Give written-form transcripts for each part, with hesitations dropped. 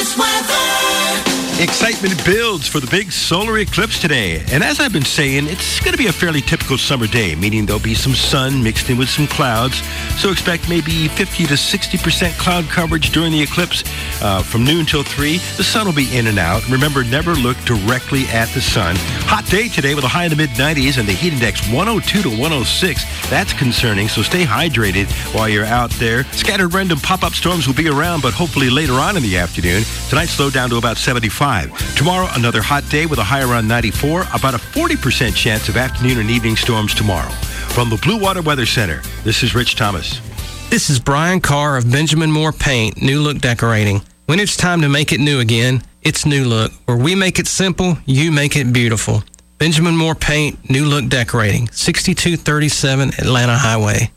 Excitement builds for the big solar eclipse today. And as I've been saying, it's going to be a fairly typical summer day, meaning there'll be some sun mixed in with some clouds. So expect maybe 50 to 60% cloud coverage during the eclipse from noon till 3. The sun will be in and out. Remember, never look directly at the sun. Hot day today with a high in the mid-90s and the heat index 102 to 106. That's concerning, so stay hydrated while you're out there. Scattered random pop-up storms will be around, but hopefully later on in the afternoon. Tonight, slow down to about 75. Tomorrow, another hot day with a high around 94. About a 40% chance of afternoon and evening storms tomorrow. From the Blue Water Weather Center, this is Rich Thomas. This is Brian Carr of Benjamin Moore Paint, New Look Decorating. When it's time to make it new again, it's New Look. Where we make it simple, you make it beautiful. Benjamin Moore Paint, New Look Decorating, 6237 Atlanta Highway.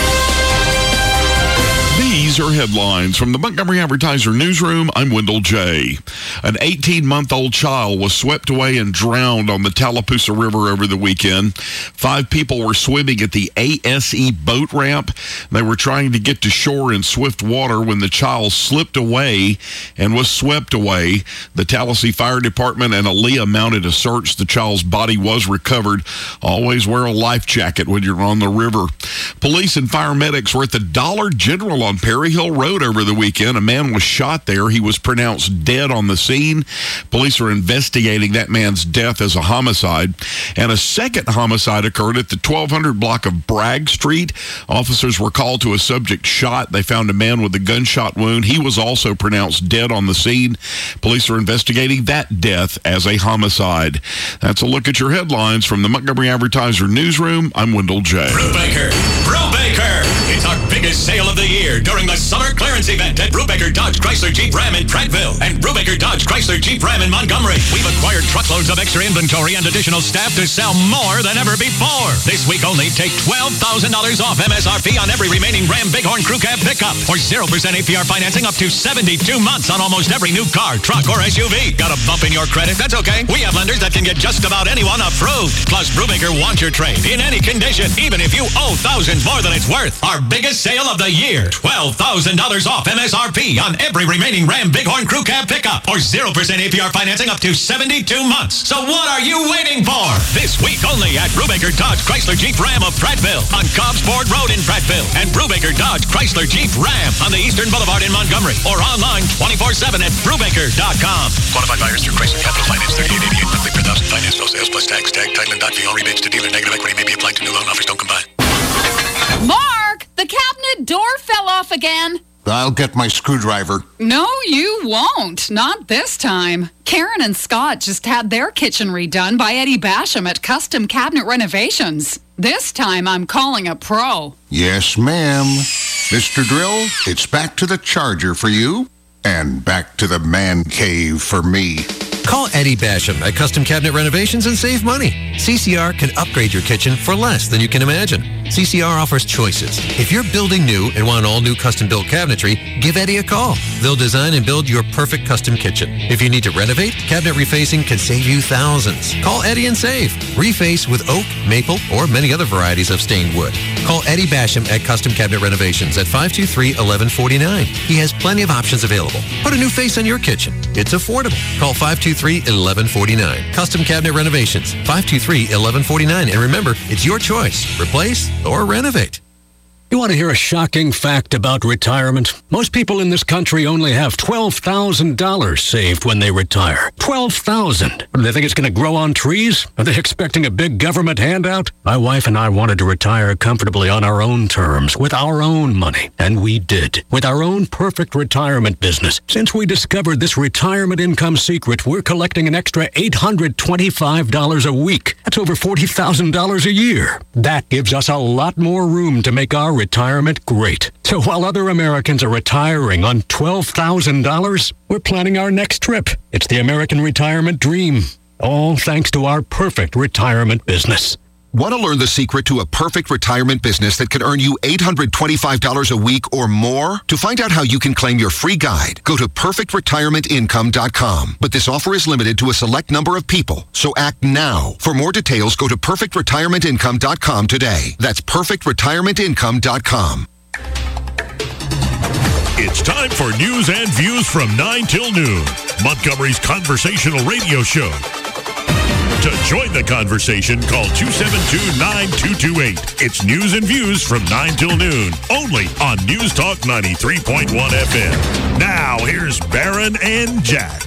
These are headlines from the Montgomery Advertiser newsroom. I'm Wendell J. An 18-month-old child was swept away and drowned on the Tallapoosa River over the weekend. 5 people were swimming at the ASE boat ramp. They were trying to get to shore in swift water when the child slipped away and was swept away. The Tallahassee Fire Department and Aaliyah mounted a search. The child's body was recovered. Always wear a life jacket when you're on the river. Police and fire medics were at the Dollar General on Perry Hill Road over the weekend. A man was shot there. He was pronounced dead on the scene. Police are investigating that man's death as a homicide. And a second homicide occurred at the 1200 block of Bragg Street. Officers were called to a subject shot. They found a man with a gunshot wound. He was also pronounced dead on the scene. Police are investigating that death as a homicide. That's a look at your headlines from the Montgomery Advertiser newsroom. I'm Wendell J. Brubaker. It's our biggest sale of the year during the summer clearance event at Brubaker Dodge Chrysler Jeep Ram in Prattville and Brubaker Dodge Chrysler Jeep Ram in Montgomery. We've acquired truckloads of extra inventory and additional staff to sell more than ever before. This week only, take $12,000 off MSRP on every remaining Ram Bighorn Crew Cab pickup or 0% APR financing up to 72 months on almost every new car, truck, or SUV. Got a bump in your credit? That's okay. We have lenders that can get just about anyone approved. Plus, Brubaker wants your trade in any condition, even if you owe thousands more than it's worth. Our biggest sale of the year. $12,000 off MSRP on every remaining Ram Bighorn Crew Cab pickup or 0% APR financing up to 72 months. So what are you waiting for? This week only at Brubaker Dodge Chrysler Jeep Ram of Prattville on Cobbs Ford Road in Prattville and Brubaker Dodge Chrysler Jeep Ram on the Eastern Boulevard in Montgomery or online 24/7 at Brubaker.com. Qualified buyers through Chrysler Capital Finance 3888 monthly per thousand finance no sales plus tax tag title and .v all rebates to dealer negative equity may be applied to new loan offers don't combine. Mark, the cabinet door fell off again. I'll get my screwdriver. No, you won't. Not this time. Karen and Scott just had their kitchen redone by Eddie Basham at Custom Cabinet Renovations. This time I'm calling a pro. Yes, ma'am. Mr. Drill, it's back to the Charger for you and back to the man cave for me. Call Eddie Basham at Custom Cabinet Renovations and save money. CCR can upgrade your kitchen for less than you can imagine. CCR offers choices. If you're building new and want an all-new custom-built cabinetry, give Eddie a call. They'll design and build your perfect custom kitchen. If you need to renovate, cabinet refacing can save you thousands. Call Eddie and save. Reface with oak, maple, or many other varieties of stained wood. Call Eddie Basham at Custom Cabinet Renovations at 523-1149. He has plenty of options available. Put a new face on your kitchen. It's affordable. Call 523-1149. Custom Cabinet Renovations, 523-1149. And remember, it's your choice. Replace or renovate. You want to hear a shocking fact about retirement? Most people in this country only have $12,000 saved when they retire. $12,000. Do they think it's going to grow on trees? Are they expecting a big government handout? My wife and I wanted to retire comfortably on our own terms, with our own money. And we did. With our own perfect retirement business. Since we discovered this retirement income secret, we're collecting an extra $825 a week. That's over $40,000 a year. That gives us a lot more room to make our retirement great. So while other Americans are retiring on $12,000, we're planning our next trip. It's the American retirement dream. All thanks to our perfect retirement business. Want to learn the secret to a perfect retirement business that can earn you $825 a week or more? To find out how you can claim your free guide, go to perfectretirementincome.com. But this offer is limited to a select number of people, so act now. For more details, go to perfectretirementincome.com today. That's perfectretirementincome.com. It's time for news and views from 9 till noon. Montgomery's conversational radio show. To join the conversation, call 272-9228. It's news and views from 9 till noon, only on News Talk 93.1 FM. Now, here's Barron and Jack.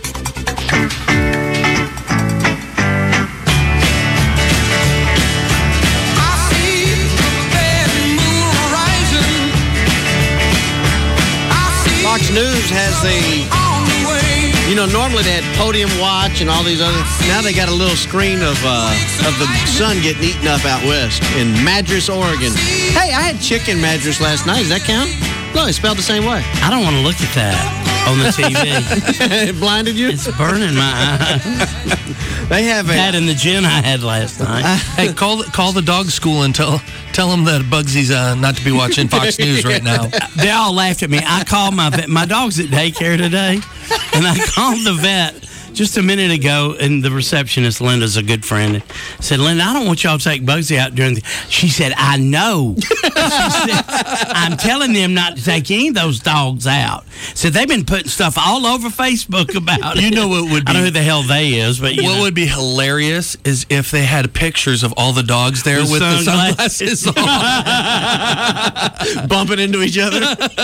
Fox News has normally they had Podium Watch and all these other. Now they got a little screen of the sun getting eaten up out west in Madras, Oregon. Hey, I had chicken Madras last night. Does that count? No, it's spelled the same way. I don't want to look at that on the TV. It blinded you? It's burning my eye. They have that in the gin I had last night. Hey, call the dog school and tell them that Bugsy's not to be watching Fox News right now. They all laughed at me. I called my vet. My dog's at daycare today, and I called the vet just a minute ago, and the receptionist, Linda's a good friend, said, Linda, I don't want y'all to take Bugsy out during the... She said, I know. She said, I'm telling them not to take any of those dogs out. So they've been putting stuff all over Facebook about it. You know what would be... I don't know who the hell they is, but what would be hilarious is if they had pictures of all the dogs there with the sunglasses on. Bumping into each other.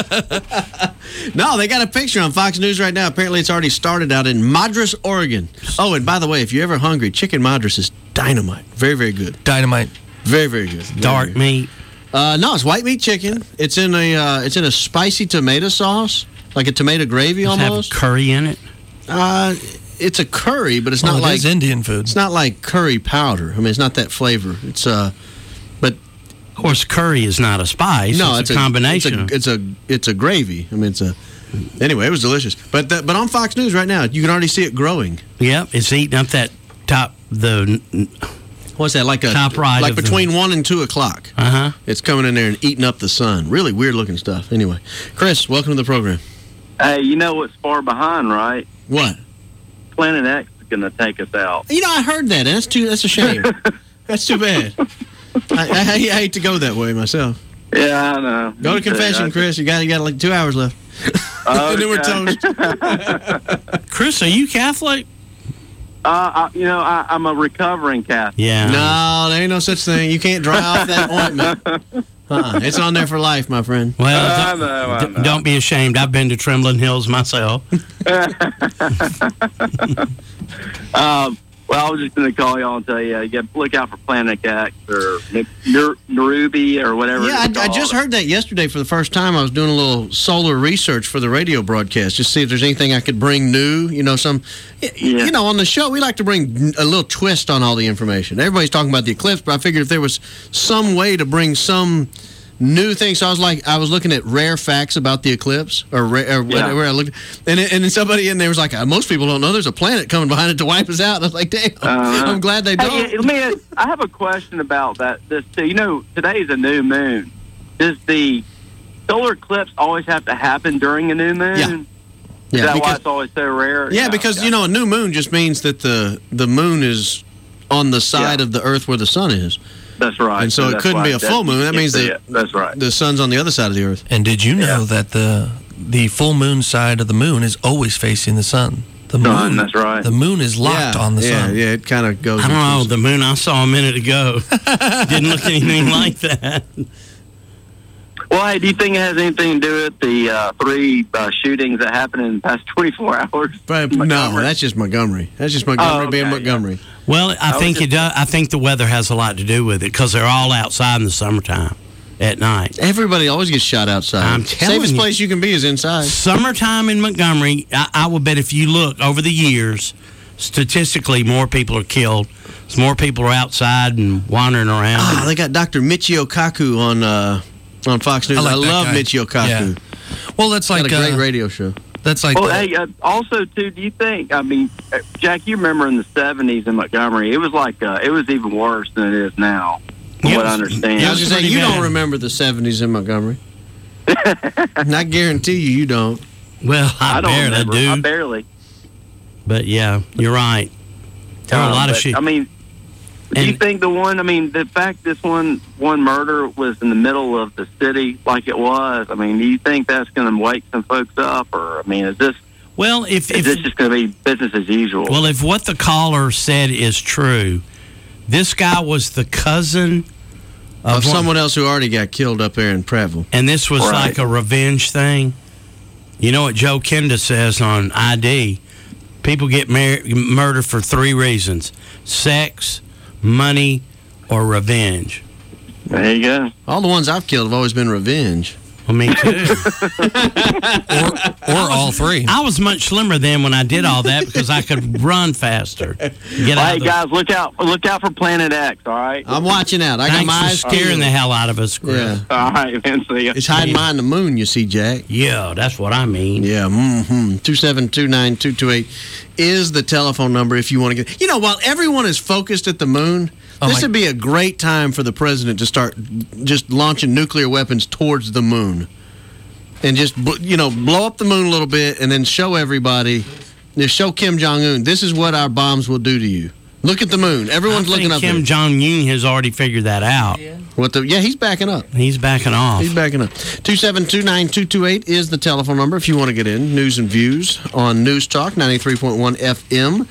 No, they got a picture on Fox News right now. Apparently it's already started out in Madras, Oregon. Oh, and by the way, if you're ever hungry, chicken Madras is dynamite. Very, very good. Dynamite. Very, very good. Dark meat. No, it's white meat chicken. It's in a spicy tomato sauce, like a tomato gravy almost. Have curry in it? It's a curry, but it's not like Indian food. It's not like curry powder. I mean, it's not that flavor. It's but of course, curry is not a spice. No, it's a combination. It's a gravy. I mean, anyway, it was delicious. But on Fox News right now, you can already see it growing. Yep, it's eating up that top What's that, like a top right? Like between 1 and 2 o'clock. Uh-huh. It's coming in there and eating up the sun. Really weird looking stuff. Anyway, Chris, welcome to the program. Hey, you know what's far behind, right? What? Planet X is going to take us out. I heard that. And that's a shame. That's too bad. I hate to go that way myself. Yeah, I know. Go to confession, Chris. You got like 2 hours left. And then we're toast. Chris, are you Catholic? I'm a recovering Catholic. Yeah. No, there ain't no such thing. You can't dry off that ointment. It's on there for life, my friend. Well, I know. Don't be ashamed. I've been to Trembling Hills myself. Well, I was just going to call y'all and tell you, look out for Planet X or Nerubi or whatever. Yeah, I just heard that yesterday for the first time. I was doing a little solar research for the radio broadcast, just see if there's anything I could bring new. On the show, we like to bring a little twist on all the information. Everybody's talking about the eclipse, but I figured if there was some way to bring some new thing. So I was looking at rare facts about the eclipse, or whatever. I looked, and then somebody in there was like, most people don't know there's a planet coming behind it to wipe us out. And I was like, damn, I'm glad they don't. Hey, I have a question about that. Today's a new moon. Does the solar eclipse always have to happen during a new moon? Yeah. Is that why it's always so rare? Yeah, because a new moon just means that the moon is on the side of the Earth where the sun is. That's right. And so it couldn't be a full moon. That means that's right. The sun's on the other side of the Earth. And did you know that the full moon side of the moon is always facing the sun? The moon, that's right. The moon is locked on the sun. Yeah, it kind of goes. I don't know. The moon I saw a minute ago didn't look anything like that. Well, hey, do you think it has anything to do with the 3 shootings that happened in the past 24 hours? No, that's just Montgomery. That's just Montgomery being Montgomery. Yeah. Well, I think it does. I think the weather has a lot to do with it because they're all outside in the summertime at night. Everybody always gets shot outside. I'm telling Safest you, place you can be is inside. Summertime in Montgomery, I will bet if you look over the years, statistically, more people are killed. More people are outside and wandering around. They got Dr. Michio Kaku on Fox News. I love Michio Kaku. Yeah. Well, that's like a great radio show. That's like. Well, hey, also too, do you think? I mean, Jack, you remember in the '70s in Montgomery, it was like it was even worse than it is now. From what I understand. I was just saying, you don't remember the '70s in Montgomery. And I guarantee you don't. Well, I barely do. I barely. But yeah, you're right. There are a lot of shit. I mean, Do you think the fact this one murder was in the middle of the city like it was, do you think that's going to wake some folks up? Or, is this... Well, is this just going to be business as usual? Well, if what the caller said is true, this guy was the cousin of someone else who already got killed up there in Prattville. And this was like a revenge thing. You know what Joe Kenda says on ID? People get murdered for 3 reasons: sex, money, or revenge. There you go. All the ones I've killed have always been revenge. Well, me too. or all 3. I was much slimmer then when I did all that because I could run faster. Hey, guys, look out for Planet X, all right? I'm watching out. I got my eyes scaring the hell out of us, Chris. Yeah. All right, man. See ya. It's hiding behind the moon, you see, Jack. Yeah, that's what I mean. Yeah. 2729228 is the telephone number if you want to get... while everyone is focused at the moon... This would be a great time for the president to start just launching nuclear weapons towards the moon. And just, blow up the moon a little bit and then show everybody, show Kim Jong-un, this is what our bombs will do to you. Look at the moon. Everyone's looking up there. Kim Jong-un has already figured that out. Yeah, he's backing up. He's backing off. He's backing up. 2729228 is the telephone number if you want to get in. News and views on News Talk 93.1 FM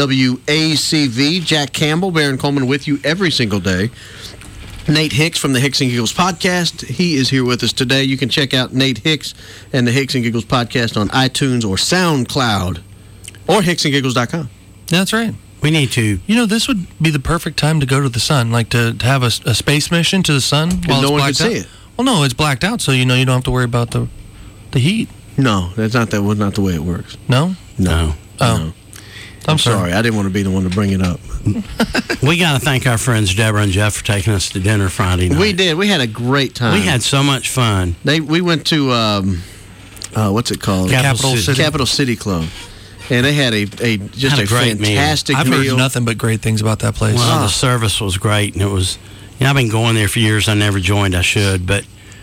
WACV. Jack Campbell, Baron Coleman with you every single day. Nate Hicks from the Hicks and Giggles podcast. He is here with us today. You can check out Nate Hicks and the Hicks and Giggles podcast on iTunes or SoundCloud or hicksandgiggles.com. That's right. We need to. This would be the perfect time to go to the sun, like to have a space mission to the sun while no it's one blacked can out. see it. Well, no, it's blacked out, so you don't have to worry about the heat. No, that's not the way it works. No? No. Oh. No. I'm sorry. I didn't want to be the one to bring it up. We got to thank our friends Deborah and Jeff for taking us to dinner Friday night. We did. We had a great time. We had so much fun. We went to, what's it called? Capital City Club. And they had a great fantastic meal. I've heard nothing but great things about that place. Well, the service was great, and it was. I've been going there for years. I never joined. I should, but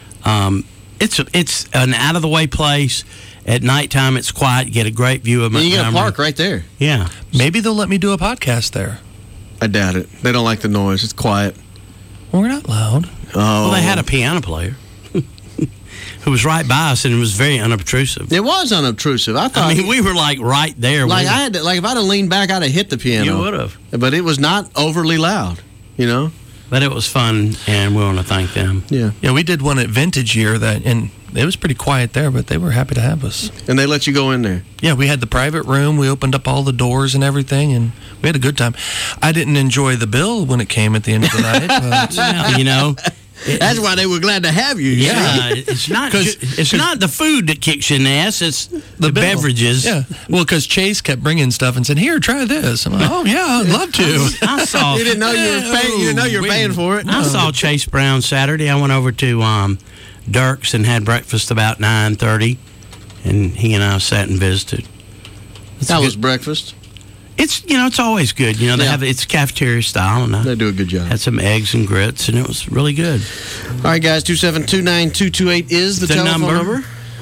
it's an out of the way place. At nighttime, it's quiet. You get a great view of Montgomery. You get a park right there. Yeah, maybe they'll let me do a podcast there. I doubt it. They don't like the noise. It's quiet. Well, we're not loud. Oh, well, they had a piano player. Who was right by us, and it was very unobtrusive. It was unobtrusive. I thought. we were like right there. Like I had to, if I'd have leaned back, I'd have hit the piano. You would have. But it was not overly loud, But it was fun, and we want to thank them. Yeah. Yeah, we did one at Vintage Year, and it was pretty quiet there, but they were happy to have us. And they let you go in there? Yeah, we had the private room. We opened up all the doors and everything, and we had a good time. I didn't enjoy the bill when it came at the end of the night. But, that's why they were glad to have you. Yeah, it's not the food that kicks you in the ass. It's the beverages. Yeah, well, because Chase kept bringing stuff and said, "Here, try this." I'm like, "Oh yeah, I'd love to." I saw. You didn't know you were paying. You didn't know you were paying for it. I saw Chase Brown Saturday. I went over to Dirk's and had breakfast about 9:30, and he and I sat and visited. How was breakfast? It's it's always good. They have it's cafeteria style, and they do a good job. Had some eggs and grits, and it was really good. All right, guys, 2729228 is the telephone number.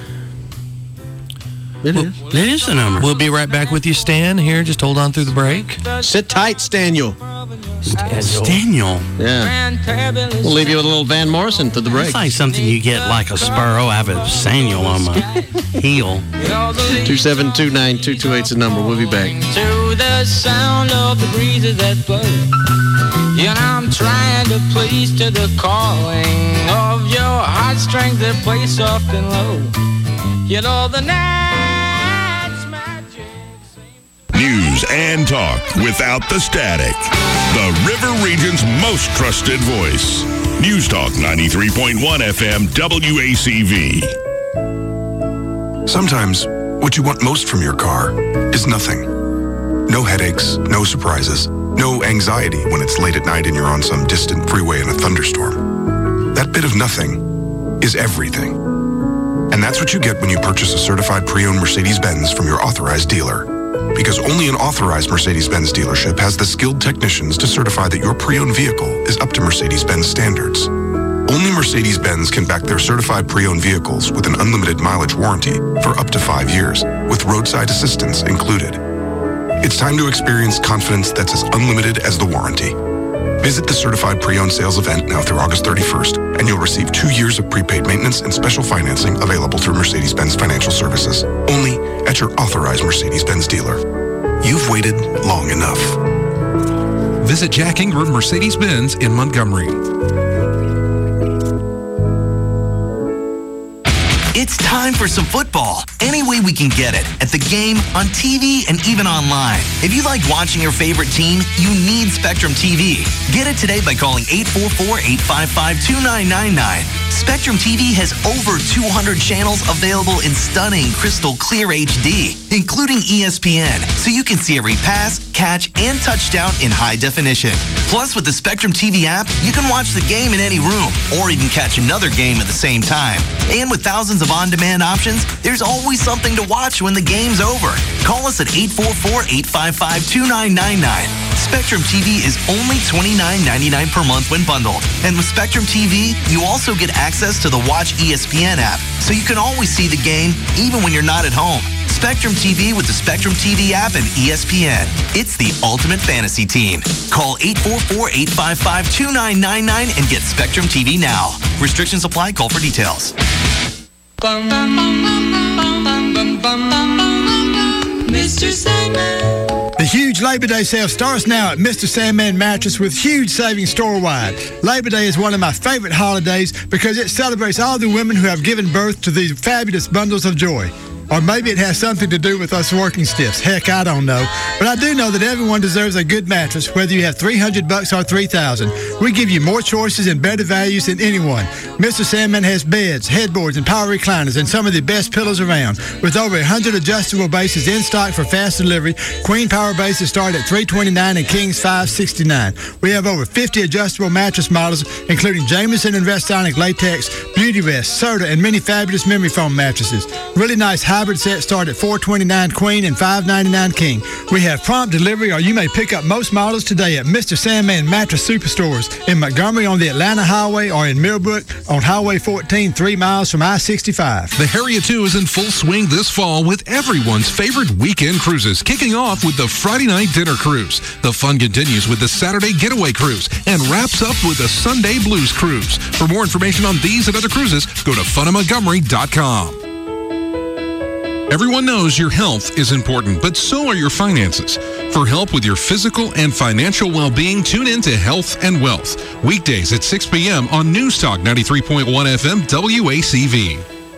It is the number. We'll be right back with you, Stan. Here, just hold on through the break. Sit tight, Staniel. Staniel. Yeah. We'll leave you with a little Van Morrison to the break. It's like something you get like a Sparrow. I have a Staniel on my heel. 2729228 is the number. We'll be back. To the sound of the breezes that blow, and I'm trying to please to the calling of your heartstrings that play soft and low. The night's magic. News and talk without the static. The River Region's most trusted voice. News Talk 93.1 FM WACV. Sometimes what you want most from your car is nothing. No headaches, no surprises, no anxiety when it's late at night and you're on some distant freeway in a thunderstorm. That bit of nothing is everything. And that's what you get when you purchase a certified pre-owned Mercedes-Benz from your authorized dealer. Because only an authorized Mercedes-Benz dealership has the skilled technicians to certify that your pre-owned vehicle is up to Mercedes-Benz standards. Only Mercedes-Benz can back their certified pre-owned vehicles with an unlimited mileage warranty for up to 5 years, with roadside assistance included. It's time to experience confidence that's as unlimited as the warranty. Visit the certified pre-owned sales event now through August 31st, and you'll receive 2 years of prepaid maintenance and special financing available through Mercedes-Benz Financial Services. Only at your authorized Mercedes-Benz dealer. You've waited long enough. Visit Jack Ingram Mercedes-Benz in Montgomery. It's time for some football. Any way we can get it. At the game, on TV, and even online. If you like watching your favorite team, you need Spectrum TV. Get it today by calling 844-855-2999. Spectrum TV has over 200 channels available in stunning crystal clear HD, including ESPN, so you can see every pass, catch, and touchdown in high definition. Plus, with the Spectrum TV app, you can watch the game in any room, or even catch another game at the same time. And with thousands of on-demand options, there's always something to watch when the game's over. Call us at 844-855-2999. Spectrum TV is only $29.99 per month when bundled. And with Spectrum TV, you also get access to the Watch ESPN app, so you can always see the game even when you're not at home. Spectrum TV with the Spectrum TV app and ESPN. It's the ultimate fantasy team. Call 844-855-2999 and get Spectrum TV now. Restrictions apply. Call for details. Mr. Sandman. The huge Labor Day sale starts now at Mr. Sandman Mattress with huge savings store-wide. Labor Day is one of my favorite holidays because it celebrates all the women who have given birth to these fabulous bundles of joy. Or maybe it has something to do with us working stiffs. Heck, I don't know. But I do know that everyone deserves a good mattress, whether you have $300 or $3,000. We give you more choices and better values than anyone. Mr. Sandman has beds, headboards, and power recliners, and some of the best pillows around. With over 100 adjustable bases in stock for fast delivery, Queen Power bases start at $329 and King's $569. We have over 50 adjustable mattress models, including Jameson and Restonic Latex, Beauty Rest, Serta, and many fabulous memory foam mattresses. Really nice hybrid sets start at $429 Queen and $599 King. We have prompt delivery, or you may pick up most models today at Mr. Sandman Mattress Superstores in Montgomery on the Atlanta Highway or in Millbrook on Highway 14, 3 miles from I-65. The Harriet 2 is in full swing this fall with everyone's favorite weekend cruises, kicking off with the Friday night dinner cruise. The fun continues with the Saturday getaway cruise and wraps up with the Sunday blues cruise. For more information on these and other cruises, go to funofmontgomery.com. Everyone knows your health is important, but so are your finances. For help with your physical and financial well-being, tune in to Health and Wealth. Weekdays at 6 p.m. on News Talk 93.1 FM WACV.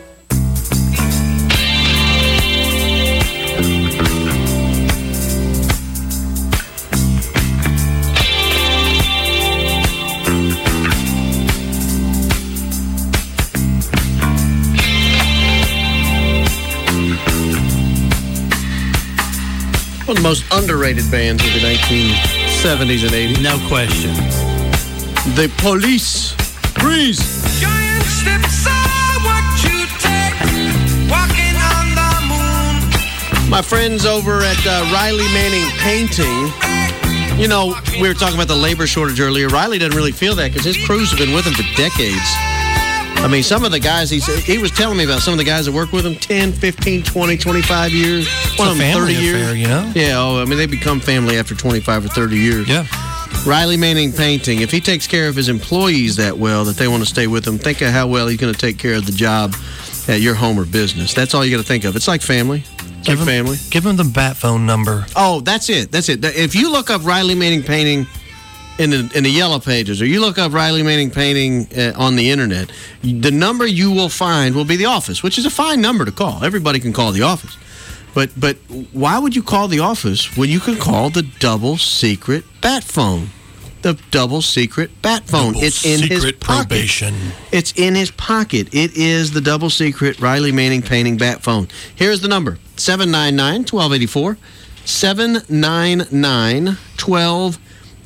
One of the most underrated bands of the 1970s and 80s. No question. The Police. Breeze. Giant steps are what you take, walking on the moon. My friends over at Riley Manning Painting, you know, we were talking about the labor shortage earlier. Riley doesn't really feel that because his crews have been with him for decades. I mean, some of the guys, he was telling me about some of the guys that work with him 10, 15, 20, 25 years. One of them 30 years. Affair, you know? Yeah, I mean, they become family after 25 or 30 years. Yeah. Riley Manning Painting, if he takes care of his employees that well, that they want to stay with him, think of how well he's going to take care of the job at your home or business. That's all you got to think of. It's like family. Give him the bat phone number. Oh, that's it. That's it. If you look up Riley Manning Painting in the Yellow Pages, or you look up Riley Manning Painting on the internet, the number you will find will be the office, which is a fine number to call. Everybody can call the office. But why would you call the office when you can call the double secret bat phone? The double secret bat phone. It's in his pocket. Probation. It's in his pocket. It is the double secret Riley Manning Painting bat phone. Here's the number: 799-1284. 799-1284.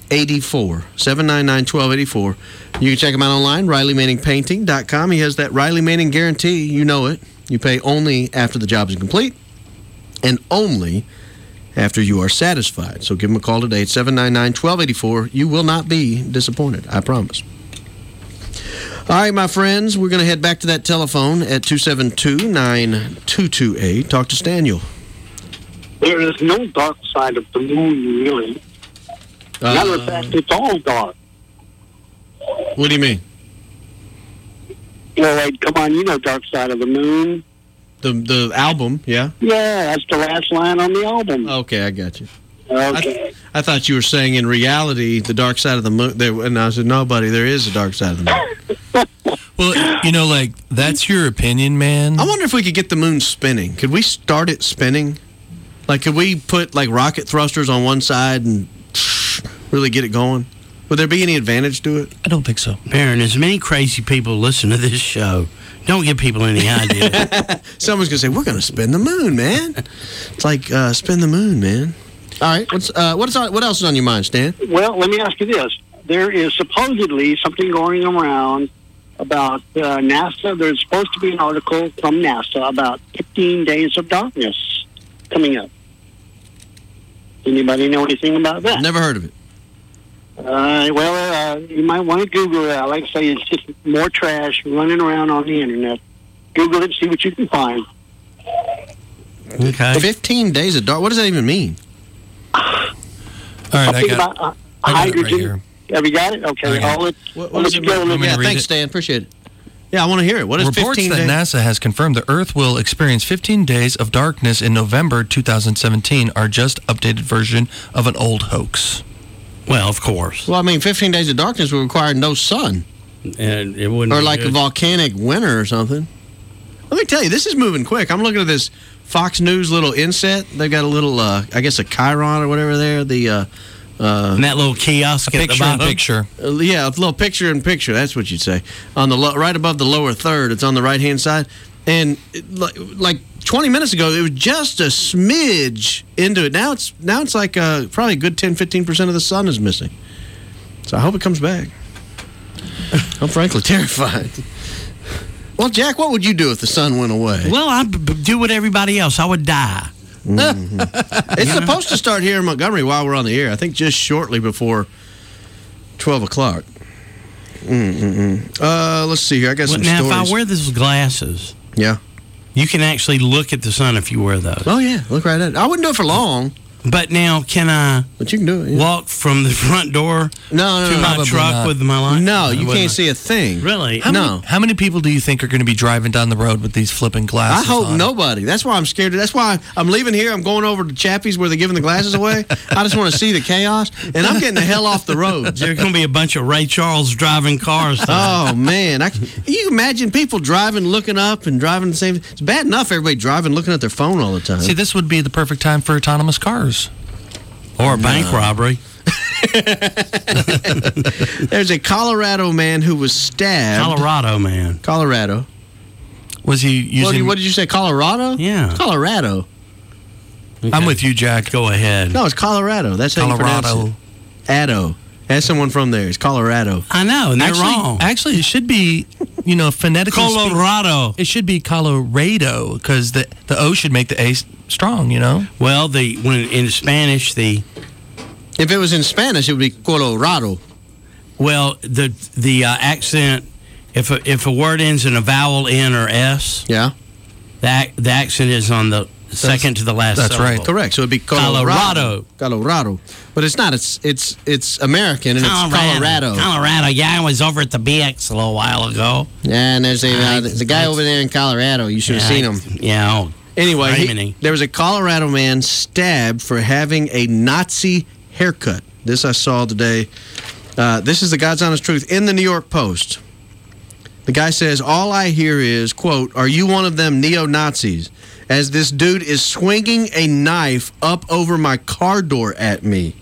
799-1284. You can check him out online, RileyManningPainting.com. He has that Riley Manning guarantee. You know it. You pay only after the job is complete and only after you are satisfied. So give him a call today at 799-1284. You will not be disappointed, I promise. All right, my friends, we're going to head back to that telephone at 272-9228. Talk to Staniel. There is no dark side of the moon, really. Matter of fact, it's all dark. What do you mean? Well, like, come on, you know Dark Side of the Moon. The album, yeah? Yeah, that's the last line on the album. Okay, I got you. Okay. I thought you were saying in reality the dark side of the moon. And I said, no, buddy, there is a dark side of the moon. Well, you know, like, that's your opinion, man. I wonder if we could get the moon spinning. Could we start it spinning? Like, could we put, like, rocket thrusters on one side and really get it going? Would there be any advantage to it? I don't think so. Baron, as many crazy people listen to this show, don't give people any idea. Someone's going to say, we're going to spin the moon, man. It's like, spin the moon, man. All right. What else is on your mind, Stan? Well, let me ask you this. There is supposedly something going around about NASA. There's supposed to be an article from NASA about 15 days of darkness coming up. Anybody know anything about that? Never heard of it. You might want to Google that. Like I say, it's just more trash running around on the internet. Google it, see what you can find. Okay. 15 days of dark. What does that even mean? All right, I got about it hydrogen. right here. Have you got it? Okay. What does it mean? Yeah, thanks, Stan. Appreciate it. Yeah, I want to hear it. What is Reports 15 that days? NASA has confirmed the Earth will experience 15 days of darkness in November 2017 are just updated version of an old hoax. Well, of course. Well, I mean, 15 days of darkness would require no sun. And it wouldn't Or be like good. a volcanic winter or something. Let me tell you, this is moving quick. I'm looking at this Fox News little inset. They've got a little, I guess, a Chiron or whatever there. And that little kiosk at the bottom. Yeah, a little picture-in-picture. That's what you'd say. On the right above the lower third, it's on the right-hand side. And like 20 minutes ago, it was just a smidge into it. Now it's like probably a good 10-15% of the sun is missing. So I hope it comes back. I'm frankly terrified. Well, Jack, what would you do if the sun went away? Well, I'd do what everybody else. I would die. It's supposed to start here in Montgomery while we're on the air. I think just shortly before 12 o'clock. Let's see here. I got some now, stories. if I wear those glasses, yeah, you can actually look at the sun if you wear those. Oh, yeah. Look right at it. I wouldn't do it for long. But now, can I But you can do it. Yeah. walk from the front door to my truck with my light? No, you can't see a thing. Really? How many people do you think are going to be driving down the road with these flipping I glasses hope on? nobody. That's why I'm scared. That's why I'm leaving here. I'm going over to Chappie's where they're giving the glasses away. I just want to see the chaos, and I'm getting the hell off the road. There's going to be a bunch of Ray Charles driving cars. Oh, man. You imagine people driving, looking up, and driving the same. It's bad enough everybody driving, looking at their phone all the time. See, this would be the perfect time for autonomous cars. Or a bank robbery. There's a Colorado man who was stabbed. Colorado. Was he using... What did you say, Colorado? Yeah. Colorado. Okay. I'm with you, Jack. Go ahead. No, it's Colorado. That's how you pronounce it. Addo. That's someone from there. It's Colorado. I know, and they're wrong. Actually, it should be, phonetically Colorado. It should be Colorado, because the O should make the A strong, Well, when in Spanish, if it was in Spanish, it would be Colorado. Well, the accent, if a word ends in a vowel N or S, yeah, the accent is on the second to the last That's syllable. right. Correct. So it'd be Colorado. But it's not. It's American, and it's Colorado. Colorado. Yeah, I was over at the BX a little while ago. Yeah, and there's a guy over there in Colorado. You should have seen him. Yeah. Anyway, there was a Colorado man stabbed for having a Nazi haircut. This I saw today. This is the God's honest truth in the New York Post. The guy says, all I hear is, quote, "Are you one of them neo-Nazis?" As this dude is swinging a knife up over my car door at me.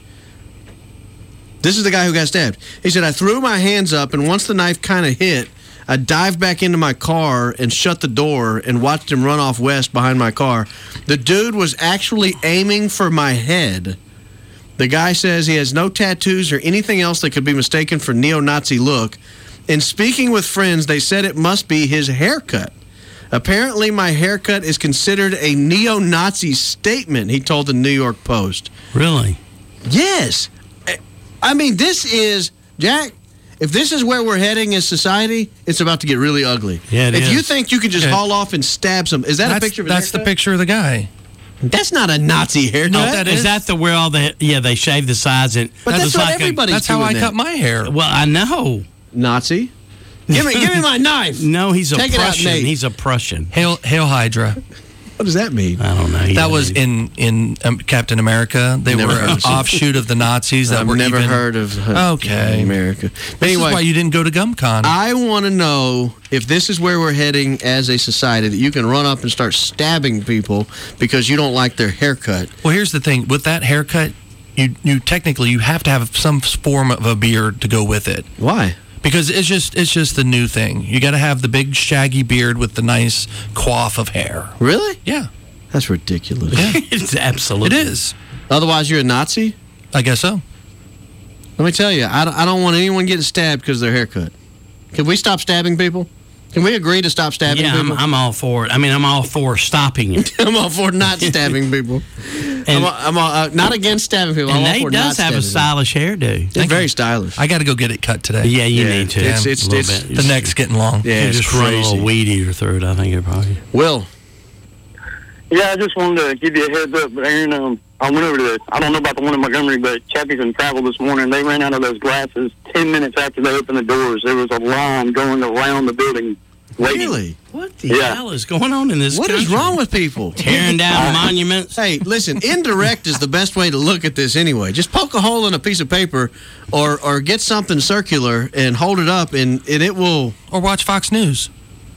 This is the guy who got stabbed. He said, I threw my hands up, and once the knife kind of hit, I dived back into my car and shut the door and watched him run off west behind my car. The dude was actually aiming for my head. The guy says he has no tattoos or anything else that could be mistaken for neo-Nazi look. In speaking with friends, they said it must be his haircut. Apparently, my haircut is considered a neo-Nazi statement, he told the New York Post. Really? Yes. I mean, this is, Jack, if this is where we're heading as society, it's about to get really ugly. Yeah, if you think you can just haul off and stab some, is that a picture of his That's the haircut? picture of the guy. That's not a Nazi haircut. Is that where all they shave the sides? And But that's what everybody's That's how doing I that. cut my hair. Well, I know. Nazi. Give me my knife. No, he's a Take it out, Prussian. Nate. He's a Prussian. Hail Hydra. What does that mean? I don't know. That was in Captain America. They Never were heard an of it. offshoot of the Nazis that I've were never even... heard of Okay. America. This is why you didn't go to GumCon. I want to know if this is where we're heading as a society, that you can run up and start stabbing people because you don't like their haircut. Well, here's the thing. With that haircut, you technically you have to have some form of a beard to go with it. Why? Because it's just the new thing. You got to have the big shaggy beard with the nice coif of hair. Really? Yeah. That's ridiculous. Yeah. It's absolutely. It is. Otherwise, you're a Nazi? I guess so. Let me tell you, I don't want anyone getting stabbed because of their haircut. Can we stop stabbing people? Can we agree to stop stabbing people? I'm all for it. I mean, I'm all for stopping it. I'm all for not stabbing people. I'm all, not against stabbing people. And I'm all Nate for does not have a stabbing stylish hairdo. It's very stylish. I got to go get it cut today. Yeah, you need to. It's a little bit. The neck's getting long. Yeah, You it's just run a little crazy. weed eater through it. I think it probably. Will. Yeah, I just wanted to give you a heads up, Aaron. I went over to I don't know about the one in Montgomery, but Chappie's and Travel this morning, they ran out of those glasses 10 minutes after they opened the doors. There was a line going around the building waiting. Really? What the hell is going on in this What is country? wrong with people? Tearing down monuments? Hey, listen, indirect is the best way to look at this anyway. Just poke a hole in a piece of paper or get something circular and hold it up, and it will... Or watch Fox News.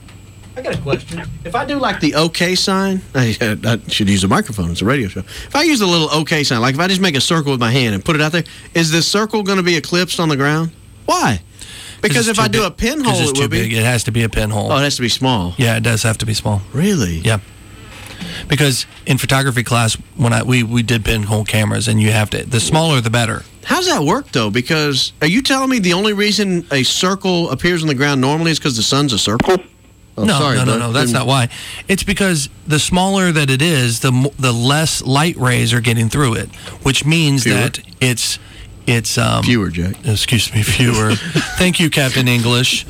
I got a question. If I do like the OK sign, I should use a microphone. It's a radio show. If I use the little OK sign, like if I just make a circle with my hand and put it out there, is this circle going to be eclipsed on the ground? Why? Because if I do a pinhole, it's it too would be. big. It has to be a pinhole. Oh, it has to be small. Yeah, it does have to be small. Really? Yeah. Because in photography class, when we did pinhole cameras, and you have to, the smaller the better. How's that work, though? Because are you telling me the only reason a circle appears on the ground normally is because the sun's a circle? Oh, no, sorry, no, that's not why. It's because the smaller that it is, the less light rays are getting through it, which means that it's fewer, Jack. Excuse me, fewer. Thank you, Captain English.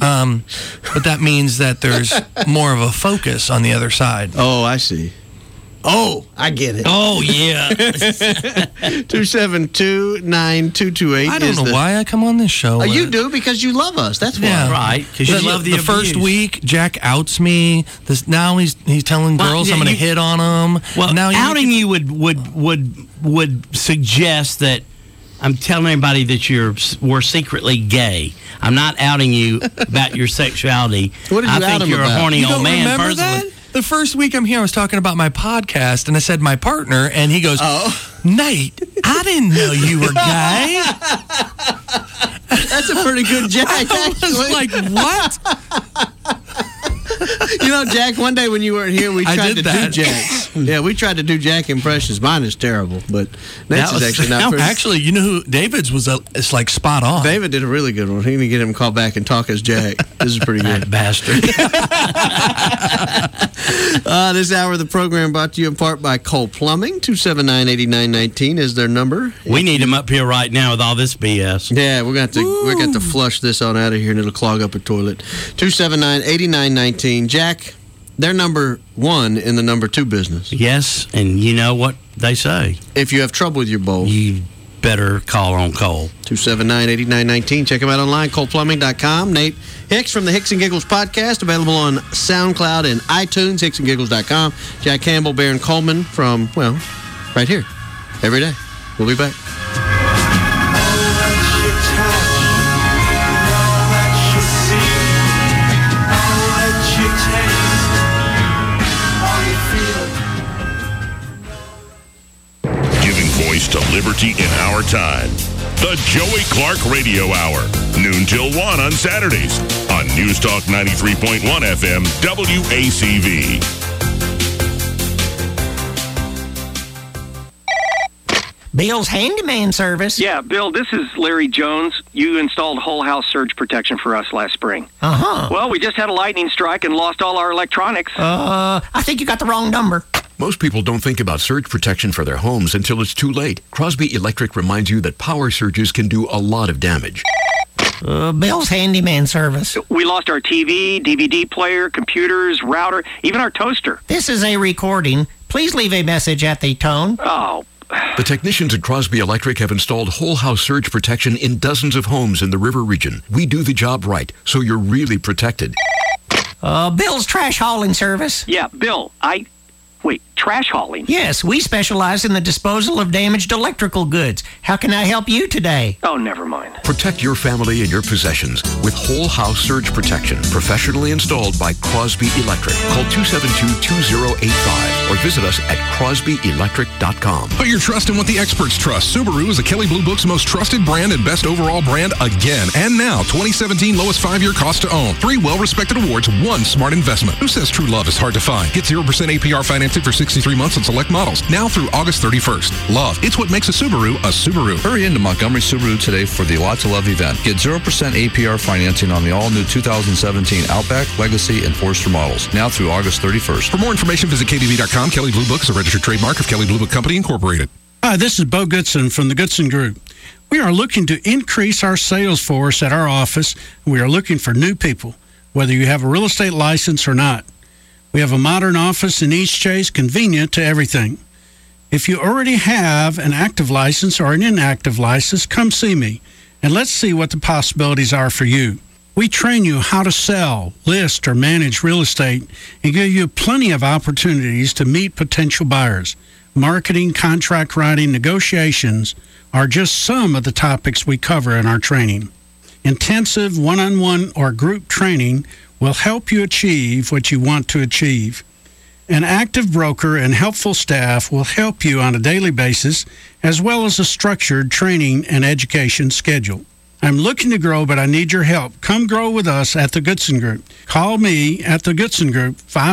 But that means that there's more of a focus on the other side. Oh, I see. Oh, I get it. Oh, yeah. 272-9228. I don't know why I come on this show. You do because you love us. That's why. Yeah. Right, because you love the first abuse. week, Jack outs me. Now he's telling girls I'm going to hit on them. Well, now outing you would suggest that I'm telling everybody that we're secretly gay. I'm not outing you about your sexuality. What did you I out think him you're about? a horny You old don't man. remember personally. that? The first week I'm here, I was talking about my podcast, and I said my partner, and he goes, Nate, I didn't know you were gay. That's a pretty good Jack, I was like, what? You know, Jack, one day when you weren't here, we I tried did to that. do Jack. Yeah, we tried to do Jack impressions. Mine is terrible, but Nate's is actually not pretty. Actually, you know who David's was? It's like spot on. David did a really good one. He need to get him called back and talk as Jack. This is pretty good. Bastard. This hour of the program brought to you in part by Cole Plumbing. 279-8919 is their number. We need him up here right now with all this BS. Yeah, we're going to flush this on out of here, and it'll clog up a toilet. 279-8919. Jack, they're number one in the number two business. Yes, and you know what they say. If you have trouble with your bowl, you better call on Cole. 279-8919. Check them out online, coleplumbing.com. Nate Hicks from the Hicks and Giggles podcast, available on SoundCloud and iTunes, hicksandgiggles.com. Jack Campbell, Baron Coleman from, well, right here, every day. We'll be back. Giving voice to liberty in our time. The Joey Clark Radio Hour, noon till 1 on Saturdays on News Talk 93.1 FM WACV. Bill's Handyman Service. Yeah, Bill, this is Larry Jones. You installed whole house surge protection for us last spring. Uh-huh. Well, we just had a lightning strike and lost all our electronics. I think you got the wrong number. Most people don't think about surge protection for their homes until it's too late. Crosby Electric reminds you that power surges can do a lot of damage. Bill's Handyman Service. We lost our TV, DVD player, computers, router, even our toaster. This is a recording. Please leave a message at the tone. Oh, The technicians at Crosby Electric have installed whole house surge protection in dozens of homes in the river region. We do the job right, so you're really protected. Bill's Trash Hauling Service. Yeah, Bill, Wait, trash hauling? Yes, we specialize in the disposal of damaged electrical goods. How can I help you today? Oh, never mind. Protect your family and your possessions with whole house surge protection, professionally installed by Crosby Electric. Call 272-2085 or visit us at crosbyelectric.com. Put your trust in what the experts trust. Subaru is the Kelley Blue Book's most trusted brand and best overall brand again. And now, 2017 lowest 5-year cost to own. 3 well-respected awards, 1 smart investment. Who says true love is hard to find? Get 0% APR financing for 63 months on select models. Now through August 31st. Love, it's what makes a Subaru. Hurry into Montgomery Subaru today for the Lot to Love event. Get 0% APR financing on the all-new 2017 Outback, Legacy, and Forester models. Now through August 31st. For more information, visit KBB.com. Kelley Blue Book is a registered trademark of Kelley Blue Book Company, Incorporated. Hi, this is Bo Goodson from the Goodson Group. We are looking to increase our sales force at our office. We are looking for new people, whether you have a real estate license or not. We have a modern office in East Chase, convenient to everything. If you already have an active license or an inactive license, come see me, and let's see what the possibilities are for you. We train you how to sell, list, or manage real estate and give you plenty of opportunities to meet potential buyers. Marketing, contract writing, negotiations are just some of the topics we cover in our training. Intensive one-on-one or group training will help you achieve what you want to achieve. An active broker and helpful staff will help you on a daily basis, as well as a structured training and education schedule. I'm looking to grow, but I need your help. Come grow with us at the Goodson Group. Call me at the Goodson Group,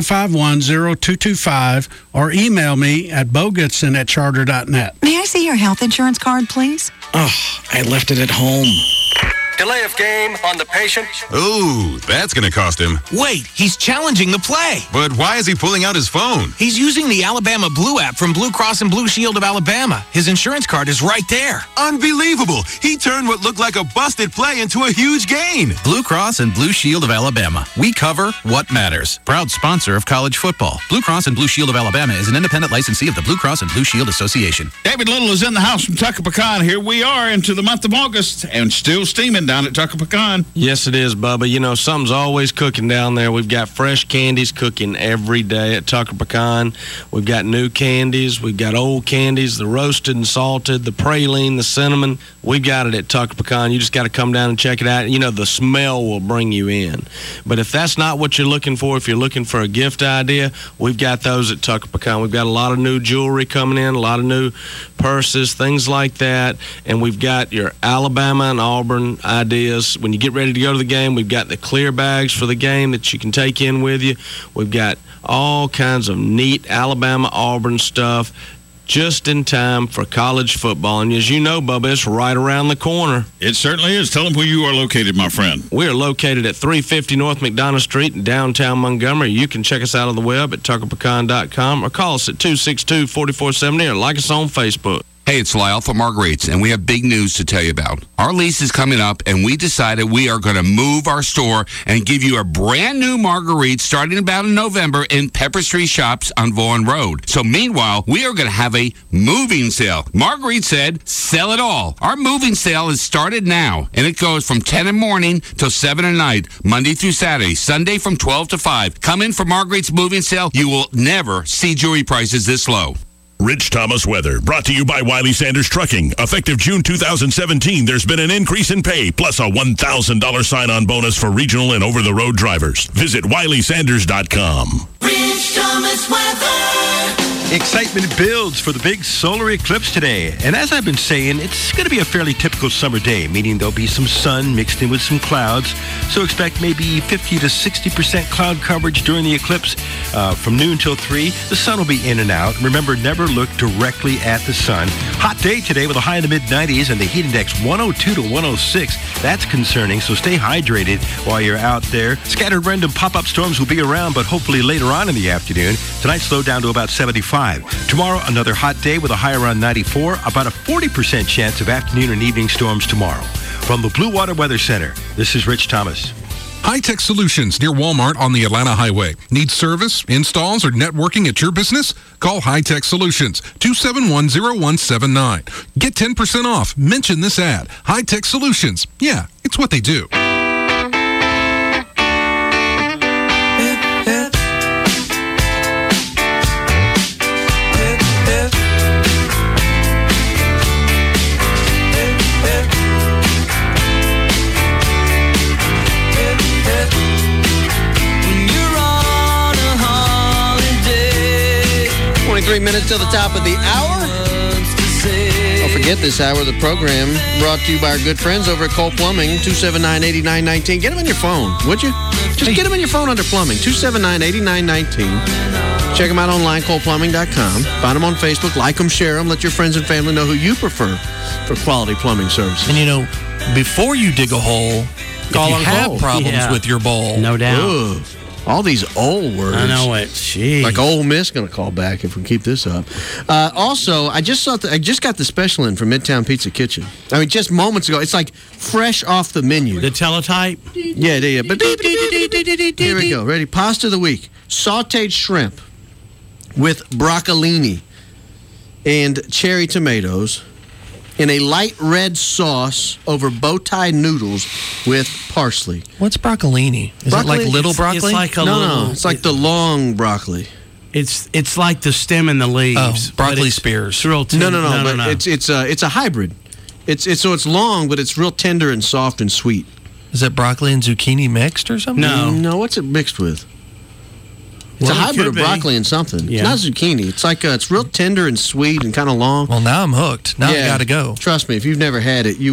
551-0225, or email me at bogoodson@charter.net. May I see your health insurance card, please? Oh, I left it at home. Delay of game on the patient. Ooh, that's going to cost him. Wait, he's challenging the play. But why is he pulling out his phone? He's using the Alabama Blue app from Blue Cross and Blue Shield of Alabama. His insurance card is right there. Unbelievable. He turned what looked like a busted play into a huge gain. Blue Cross and Blue Shield of Alabama. We cover what matters. Proud sponsor of college football. Blue Cross and Blue Shield of Alabama is an independent licensee of the Blue Cross and Blue Shield Association. David Little is in the house from Tucker Pecan. Here we are into the month of August and still steaming down at Tucker Pecan. Yes, it is, Bubba. You know, something's always cooking down there. We've got fresh candies cooking every day at Tucker Pecan. We've got new candies. We've got old candies, the roasted and salted, the praline, the cinnamon. We've got it at Tucker Pecan. You just got to come down and check it out. You know, the smell will bring you in. But if that's not what you're looking for, if you're looking for a gift idea, we've got those at Tucker Pecan. We've got a lot of new jewelry coming in, a lot of new purses, things like that. And we've got your Alabama and Auburn ideas. When you get ready to go to the game, we've got the clear bags for the game that you can take in with you. We've got all kinds of neat Alabama Auburn stuff just in time for college football. And as you know, Bubba, it's right around the corner. It certainly is. Tell them where you are located, my friend. We are located at 350 North McDonough Street in downtown Montgomery. You can check us out on the web at tuckerpecan.com or call us at 262-4470 or like us on Facebook. Hey, it's Lyle from Marguerite's, and we have big news to tell you about. Our lease is coming up, and we decided we are going to move our store and give you a brand new Marguerite starting about in November in Pepper Street Shops on Vaughan Road. So meanwhile, we are going to have a moving sale. Marguerite said, sell it all. Our moving sale has started now, and it goes from 10 in the morning till 7 at night, Monday through Saturday, Sunday from 12 to 5. Come in for Marguerite's moving sale. You will never see jewelry prices this low. Rich Thomas weather, brought to you by Wiley Sanders Trucking. Effective June 2017, there's been an increase in pay, plus a $1,000 sign-on bonus for regional and over-the-road drivers. Visit WileySanders.com. Rich Thomas weather. Excitement builds for the big solar eclipse today. And as I've been saying, it's going to be a fairly typical summer day, meaning there'll be some sun mixed in with some clouds. So expect maybe 50 to 60% cloud coverage during the eclipse. From noon till 3, the sun will be in and out. Remember, never look directly at the sun. Hot day today with a high in the mid-90s and the heat index 102 to 106. That's concerning, so stay hydrated while you're out there. Scattered random pop-up storms will be around, but hopefully later on in the afternoon. Tonight slowed down to about 75. Tomorrow, another hot day with a high around 94, about a 40% chance of afternoon and evening storms tomorrow. From the Blue Water Weather Center, this is Rich Thomas. High-Tech Solutions near Walmart on the Atlanta Highway. Need service, installs, or networking at your business? Call High-Tech Solutions, 271-0179. Get 10% off. Mention this ad. High-Tech Solutions. Yeah, it's what they do. 23 minutes till the top of the hour. Don't forget this hour of the program brought to you by our good friends over at Cole Plumbing, 279-8919. Get them on your phone, would you? Just get them on your phone under plumbing, 279-8919. Check them out online, coleplumbing.com. Find them on Facebook, like them, share them. Let your friends and family know who you prefer for quality plumbing services. And, you know, before you dig a hole, Call if on you have Cole. problems with your bowl. No doubt. Ugh. All these old words. I know it. Jeez. Like Ole Miss going to call back if we keep this up. Also, I just got the special in from Midtown Pizza Kitchen. I mean, just moments ago. It's like fresh off the menu. The teletype? Yeah. But here we go. Ready? Pasta of the week. Sautéed shrimp with broccolini and cherry tomatoes in a light red sauce over bow tie noodles with parsley. What's broccolini? Is it like little broccoli? It's like No, it's like the long broccoli. It's like the stem and the leaves. Broccoli spears. It's real tender. No. It's a hybrid. It's long, but it's real tender and soft and sweet. Is it broccoli and zucchini mixed or something? No. What's it mixed with? It's a hybrid of broccoli and something. Yeah. It's not zucchini. It's like it's real tender and sweet and kind of long. Well, now I'm hooked. Now I got to go. Trust me, if you've never had it,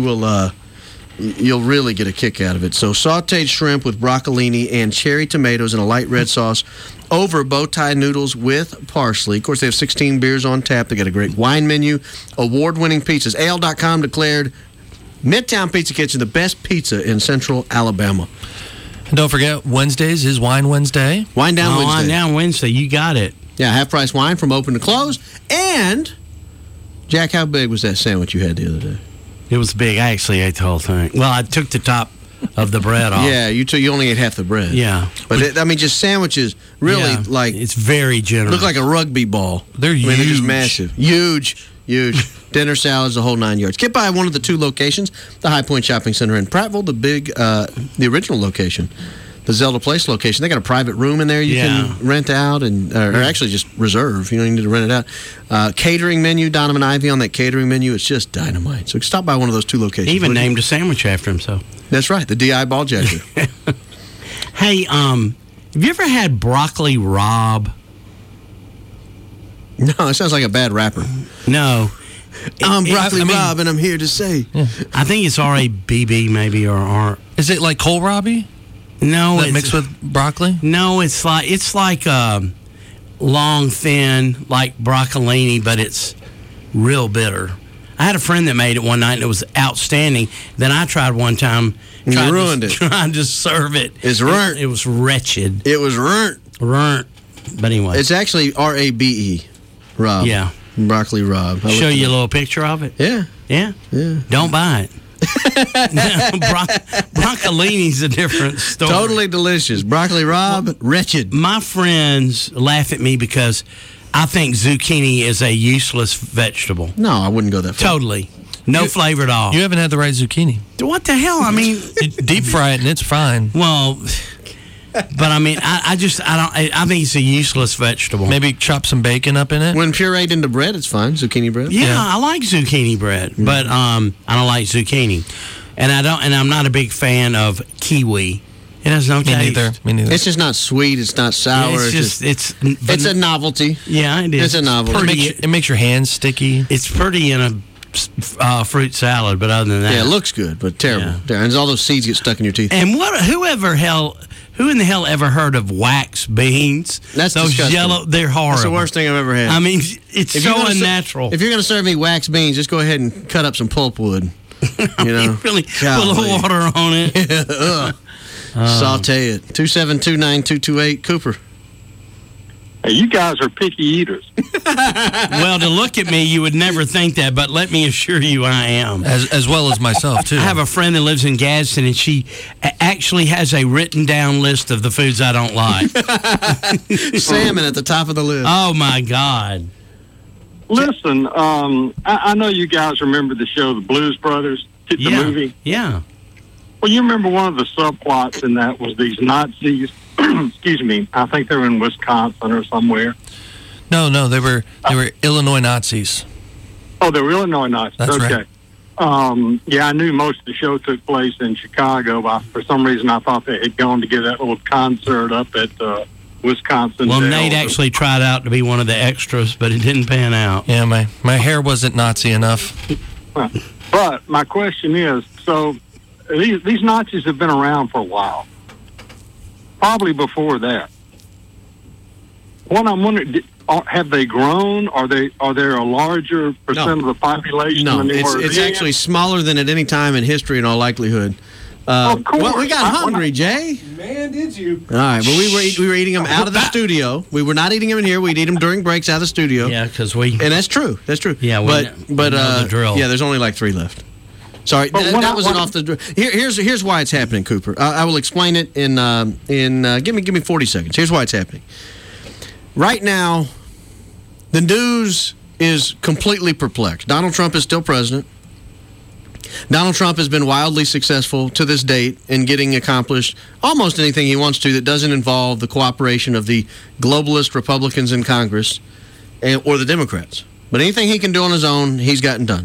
you'll really get a kick out of it. So sautéed shrimp with broccolini and cherry tomatoes in a light red sauce over bow tie noodles with parsley. Of course, they have 16 beers on tap. They got a great wine menu, award-winning pizzas. AL.com declared Midtown Pizza Kitchen the best pizza in Central Alabama. And don't forget, Wednesdays is Wine Wednesday. Wine Down Wednesday. Wine Down Wednesday. You got it. Yeah, half-price wine from open to close. And, Jack, how big was that sandwich you had the other day? It was big. I actually ate the whole thing. Well, I took the top of the bread off. Yeah, you only ate half the bread. Yeah. But, just sandwiches, really, like... It's very generous. Look like a rugby ball. They're huge. They're just massive. Huge. Dinner salads, the whole 9 yards. Get by one of the two locations, the High Point Shopping Center in Prattville, the original location, the Zelda Place location. They got a private room in there you can rent out or actually just reserve. You don't even need to rent it out. Catering menu, Donovan Ivey on that catering menu. It's just dynamite. So stop by one of those two locations. He even named a sandwich after himself. That's right, the DI Ball Jacker. Hey, have you ever had broccoli rabe? No, it sounds like a bad rapper. No. I'm Broccoli Rob, and I'm here to say. Yeah. I think it's R-A-B-B maybe or R. Is it like kohlrabi? No, it's mixed with broccoli. No, it's like long, thin, like broccolini, but it's real bitter. I had a friend that made it one night, and it was outstanding. Then I tried one time. You ruined it. Trying to serve it. It's runt. It was wretched. It was runt. But anyway. It's actually R-A-B-E. Rob. Yeah. Broccoli Rob. Show you a little picture of it? Yeah. Yeah? Yeah. Don't buy it. Broccolini's a different story. Totally delicious. Broccoli Rob, wretched. My friends laugh at me because I think zucchini is a useless vegetable. No, I wouldn't go that far. Totally. No flavor at all. You haven't had the right zucchini. What the hell? I mean... Deep fry it and it's fine. Well... But I mean, I think it's a useless vegetable. Maybe chop some bacon up in it. When pureed into bread, it's fine. Zucchini bread. Yeah, I like zucchini bread, but I don't like zucchini, and I'm not a big fan of kiwi. It has no taste. Me neither. It's just not sweet. It's not sour. It's a novelty. Yeah, it is. It's a novelty. It makes your hands sticky. It's pretty in a fruit salad, but other than that, yeah, it looks good, but terrible. Yeah. And all those seeds get stuck in your teeth. And who in the hell ever heard of wax beans? That's those disgusting. Yellow. They're horrible. That's the worst thing I've ever had. I mean, it's so unnatural. If you're going to serve me wax beans, just go ahead and cut up some pulpwood. Really put a little water on it. Saute it. 2729228 Cooper. Hey, you guys are picky eaters. Well, to look at me, you would never think that, but let me assure you I am. As well as myself, too. I have a friend that lives in Gadsden, and she actually has a written down list of the foods I don't like. Salmon at the top of the list. Oh, my God. Listen, I know you guys remember the show The Blues Brothers, the movie. Yeah. Well, you remember one of the subplots in that was these Nazis. Excuse me. I think they were in Wisconsin or somewhere. No, they were Illinois Nazis. Oh, they were Illinois Nazis. That's okay. right. Yeah, I knew most of the show took place in Chicago. But for some reason, I thought they had gone to give that little concert up at Wisconsin. Well, Nate actually tried out to be one of the extras, but it didn't pan out. Yeah, my hair wasn't Nazi enough. But my question is, so these Nazis have been around for a while. Probably before that. What I'm wondering, have they grown? Are there a larger percent of the population? No, than they were it's then? actually smaller than at any time in history in all likelihood. Of course. Well, we got hungry, Jay. Man, did you? All right, well, we were eating them out of the studio. We were not eating them in here. We'd eat them during breaks out of the studio. Yeah, because we... And that's true. That's true. Yeah, but know the drill. Yeah, there's only like 3 left. Sorry, that wasn't off the... Here's why it's happening, Cooper. I will explain it in give me 40 seconds. Here's why it's happening. Right now, the news is completely perplexed. Donald Trump is still president. Donald Trump has been wildly successful to this date in getting accomplished almost anything he wants to that doesn't involve the cooperation of the globalist Republicans in Congress or the Democrats. But anything he can do on his own, he's gotten done.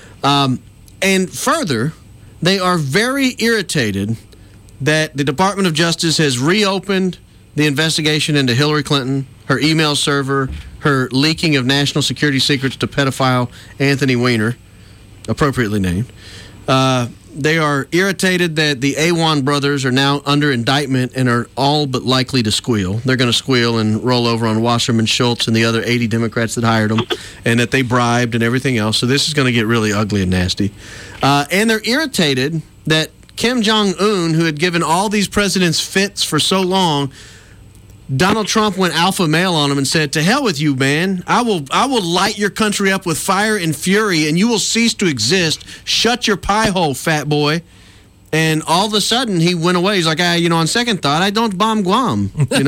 And further, they are very irritated that the Department of Justice has reopened the investigation into Hillary Clinton, her email server, her leaking of national security secrets to pedophile Anthony Weiner, appropriately named. They are irritated that the Awan brothers are now under indictment and are all but likely to squeal. They're going to squeal and roll over on Wasserman Schultz and the other 80 Democrats that hired them, and that they bribed and everything else. So this is going to get really ugly and nasty. And they're irritated that Kim Jong-un, who had given all these presidents fits for so long, Donald Trump went alpha male on him and said, "To hell with you, man. I will light your country up with fire and fury, and you will cease to exist. Shut your pie hole, fat boy." And all of a sudden, he went away. He's like, on second thought, I don't bomb Guam, And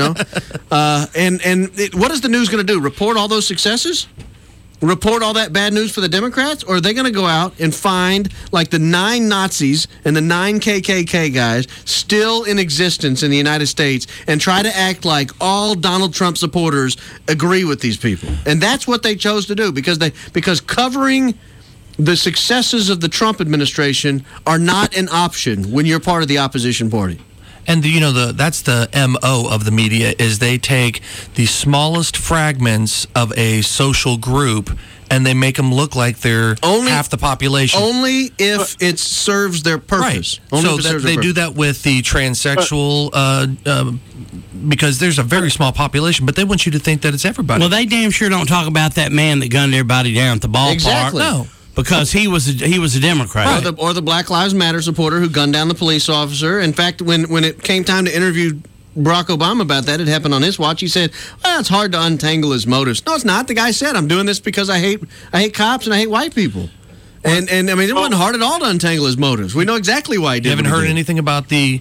what is the news going to do? Report all those successes? Report all that bad news for the Democrats? Or are they going to go out and find like the 9 Nazis and the 9 KKK guys still in existence in the United States and try to act like all Donald Trump supporters agree with these people? And that's what they chose to do because covering the successes of the Trump administration are not an option when you're part of the opposition party. And that's the MO of the media is they take the smallest fragments of a social group and they make them look like they're half the population. Only if it serves their purpose. Right. So they do that with the transsexual because there's a very small population, but they want you to think that it's everybody. Well, they damn sure don't talk about that man that gunned everybody down at the ballpark. Exactly. No. Because he was a Democrat. Right. Or the Black Lives Matter supporter who gunned down the police officer. In fact, when it came time to interview Barack Obama about that, it happened on his watch. He said, "Well, it's hard to untangle his motives." No, it's not. The guy said, "I'm doing this because I hate cops and I hate white people." And I mean, it wasn't hard at all to untangle his motives. We know exactly why he did. You haven't heard anything about the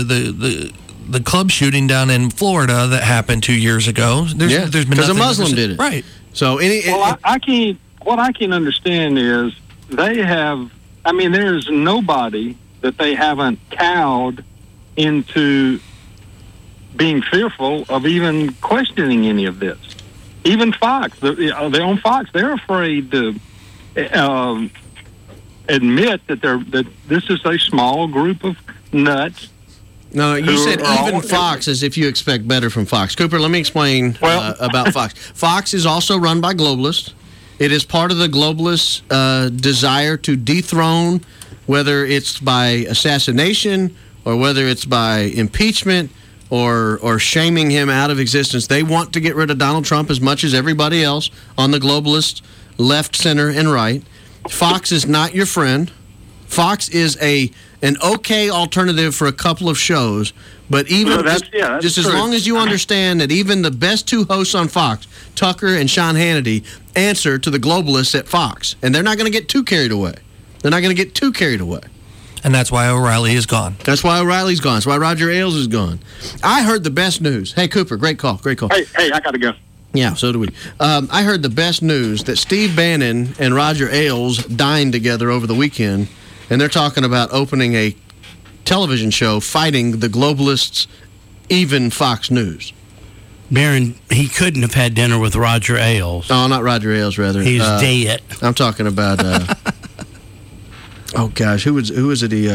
club shooting down in Florida that happened 2 years ago? There's been because a Muslim did it. Right. So what I can understand is they have, there's nobody that they haven't cowed into being fearful of even questioning any of this. Even Fox, they're on Fox, they're afraid to admit that this is a small group of nuts. No, you said even Fox as if you expect better from Fox. Cooper, let me explain about Fox. Fox is also run by globalists. It is part of the globalist desire to dethrone, whether it's by assassination or whether it's by impeachment or shaming him out of existence. They want to get rid of Donald Trump as much as everybody else on the globalist left, center, and right. Fox is not your friend. Fox is an okay alternative for a couple of shows, But even No, that's just as true. long as you understand that even the best two hosts on Fox, Tucker and Sean Hannity, answer to the globalists at Fox, and they're not going to get too carried away. And that's why O'Reilly is gone. That's why O'Reilly's gone. That's why Roger Ailes is gone. I heard the best news. Hey, Cooper, great call. Hey, I got to go. Yeah, so do we. I heard the best news that Steve Bannon and Roger Ailes dined together over the weekend, and they're talking about opening a television show fighting the globalists, even Fox News. Barron, he couldn't have had dinner with Roger Ailes. Oh, not Roger Ailes, rather. He's dead. I'm talking about. Oh gosh, who was it?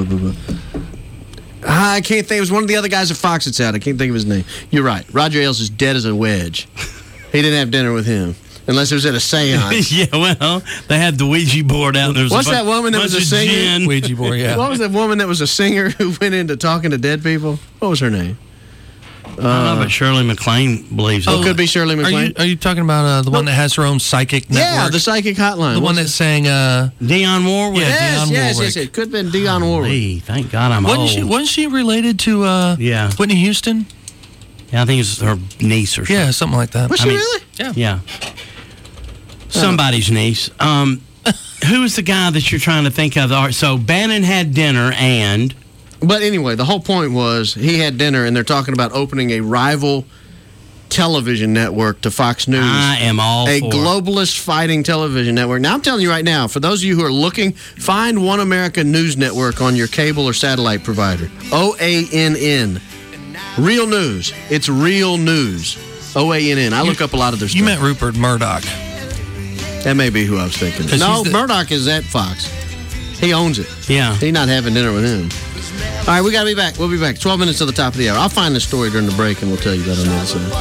I can't think. It was one of the other guys at Fox that's out. I can't think of his name. You're right. Roger Ailes is dead as a wedge. He didn't have dinner with him. Unless it was at a seance. Yeah, well, they had the Ouija board out. There was What's that woman that was a singer? Ouija board, yeah. What was that woman that was a singer who went into talking to dead people? What was her name? I don't know, but Shirley MacLaine believes it. Oh, could be Shirley MacLaine. Are you talking about the one that has her own psychic network? Yeah, the psychic hotline. The one that sang Dionne Warwick. Yeah, Yes. It could have been Dionne Warwick. Hey, thank God I'm old. Wasn't she related to Whitney Houston? Yeah, I think it's her niece or something. Yeah, something like that. Was she really? Yeah. Somebody's niece. Who is the guy that you're trying to think of? All right, so Bannon had dinner and... But anyway, the whole point was he had dinner, and they're talking about opening a rival television network to Fox News. I am all for it. A globalist fighting television network. Now, I'm telling you right now, for those of you who are looking, find One America News Network on your cable or satellite provider. OANN. Real news. It's real news. OANN. I look up a lot of their stuff. You meant Rupert Murdoch. That may be who I was thinking. No, Murdoch is at Fox. He owns it. Yeah. He's not having dinner with him. All right, we got to be back. We'll be back. 12 minutes to the top of the hour. I'll find the story during the break, and we'll tell you that on the other side.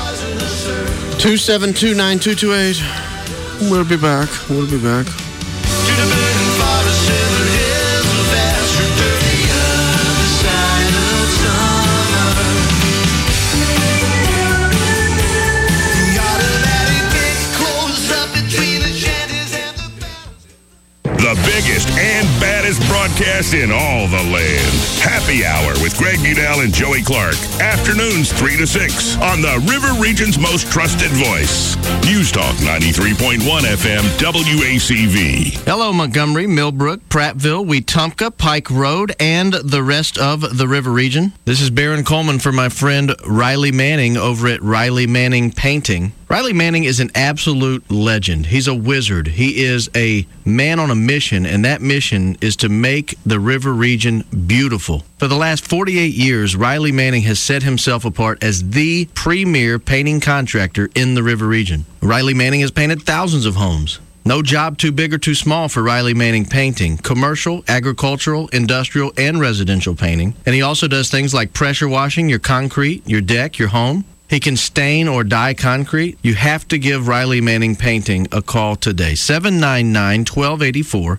272-9228. We'll be back. The biggest and baddest broadcast in all the land. Happy Hour with Greg Budell and Joey Clark. Afternoons 3 to 6 on the River Region's most trusted voice. News Talk 93.1 FM WACV. Hello, Montgomery, Millbrook, Prattville, Wetumpka, Pike Road, and the rest of the River Region. This is Barron Coleman for my friend Riley Manning over at Riley Manning Painting. Riley Manning is an absolute legend. He's a wizard. He is a man on a mission, and that mission is to make the River Region beautiful. For the last 48 years, Riley Manning has set himself apart as the premier painting contractor in the River Region. Riley Manning has painted thousands of homes. No job too big or too small for Riley Manning Painting. Commercial, agricultural, industrial, and residential painting. And he also does things like pressure washing your concrete, your deck, your home. He can stain or dye concrete. You have to give Riley Manning Painting a call today. 799-1284,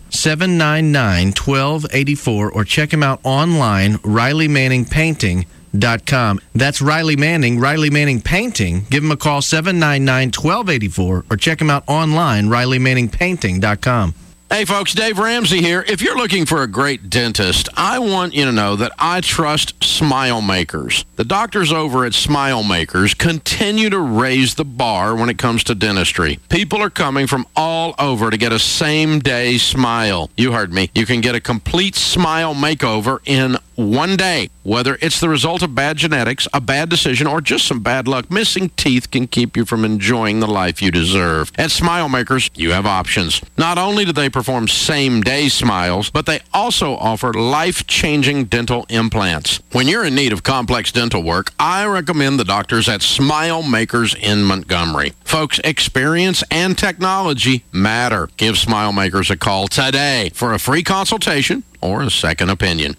799-1284, or check him out online, RileyManningPainting.com. That's Riley Manning, Riley Manning Painting. Give him a call, 799-1284, or check him out online, RileyManningPainting.com. Hey folks, Dave Ramsey here. If you're looking for a great dentist, I want you to know that I trust Smile Makers. The doctors over at Smile Makers continue to raise the bar when it comes to dentistry. People are coming from all over to get a same-day smile. You heard me. You can get a complete smile makeover in one day. Whether it's the result of bad genetics, a bad decision, or just some bad luck, missing teeth can keep you from enjoying the life you deserve. At Smile Makers, you have options. Not only do they perform same-day smiles, but they also offer life-changing dental implants. When you're in need of complex dental work, I recommend the doctors at Smile Makers in Montgomery. Folks, experience and technology matter. Give Smile Makers a call today for a free consultation or a second opinion.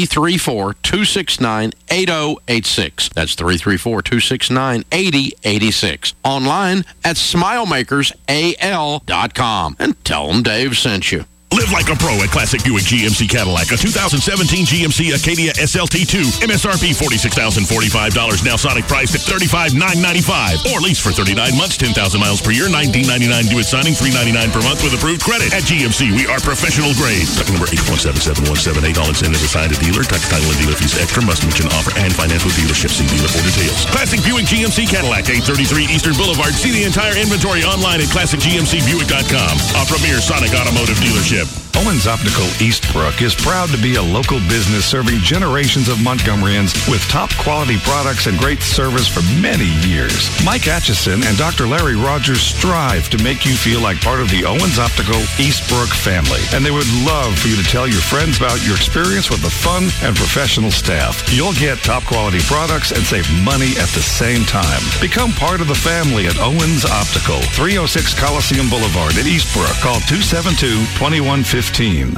334-269-8086. That's 334-269-8086. Online at SmileMakersAL.com. And tell them Dave sent you. Live Live like a pro at Classic Buick GMC Cadillac. A 2017 GMC Acadia SLT2. MSRP $46,045. Now Sonic priced at $35,995. Or lease for 39 months, 10,000 miles per year, $19.99 due at signing, $3.99 per month with approved credit. At GMC, we are professional grade. Tuck number 8177178. All incentives assigned to dealer. Tax, title, and dealer fees extra. Must mention offer and finance with dealership. See dealer for details. Classic Buick GMC Cadillac, 833 Eastern Boulevard. See the entire inventory online at ClassicGMCBuick.com. A premier Sonic automotive dealership. Owens Optical Eastbrook is proud to be a local business serving generations of Montgomeryans with top quality products and great service for many years. Mike Atchison and Dr. Larry Rogers strive to make you feel like part of the Owens Optical Eastbrook family, and they would love for you to tell your friends about your experience with the fun and professional staff. You'll get top quality products and save money at the same time. Become part of the family at Owens Optical, 306 Coliseum Boulevard at Eastbrook. Call 272-2115.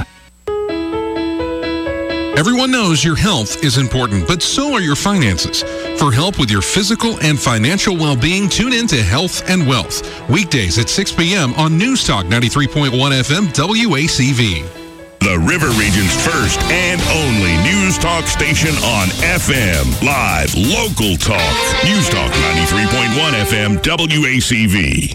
Everyone knows your health is important, but so are your finances. For help with your physical and financial well-being, tune in to Health and Wealth. Weekdays at 6 p.m. on News Talk 93.1 FM WACV. The River Region's first and only news talk station on FM. Live, local talk. News Talk 93.1 FM WACV.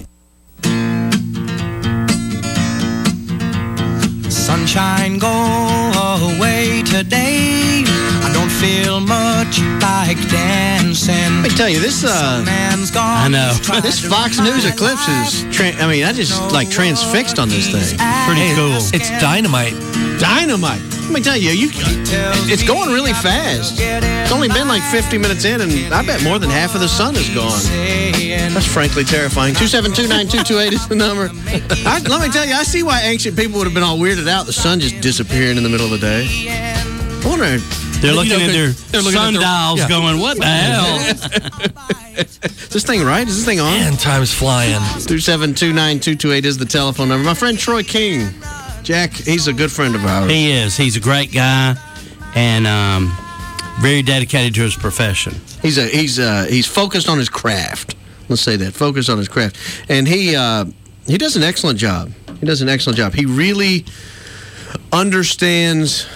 Sunshine, go away today. I don't feel much like dancing. Let me tell you, this, I know. This Fox News eclipse is, I just like transfixed on this thing. Pretty cool. It's dynamite. Dynamite. Let me tell you, it's going really fast. It's only been like 50 minutes in, and I bet more than half of the sun is gone. That's frankly terrifying. 272-9228 is the number. Let me tell you, I see why ancient people would have been all weirded out. The sun just disappearing in the middle of the day. I wonder. They're looking at their sundials going, what the hell? Is this thing right? Is this thing on? Man, time's flying. 272-9228 is the telephone number. My friend Troy King. Jack, he's a good friend of ours. He is. He's a great guy and very dedicated to his profession. He's focused on his craft. Let's say that. Focused on his craft. And he does an excellent job. He really understands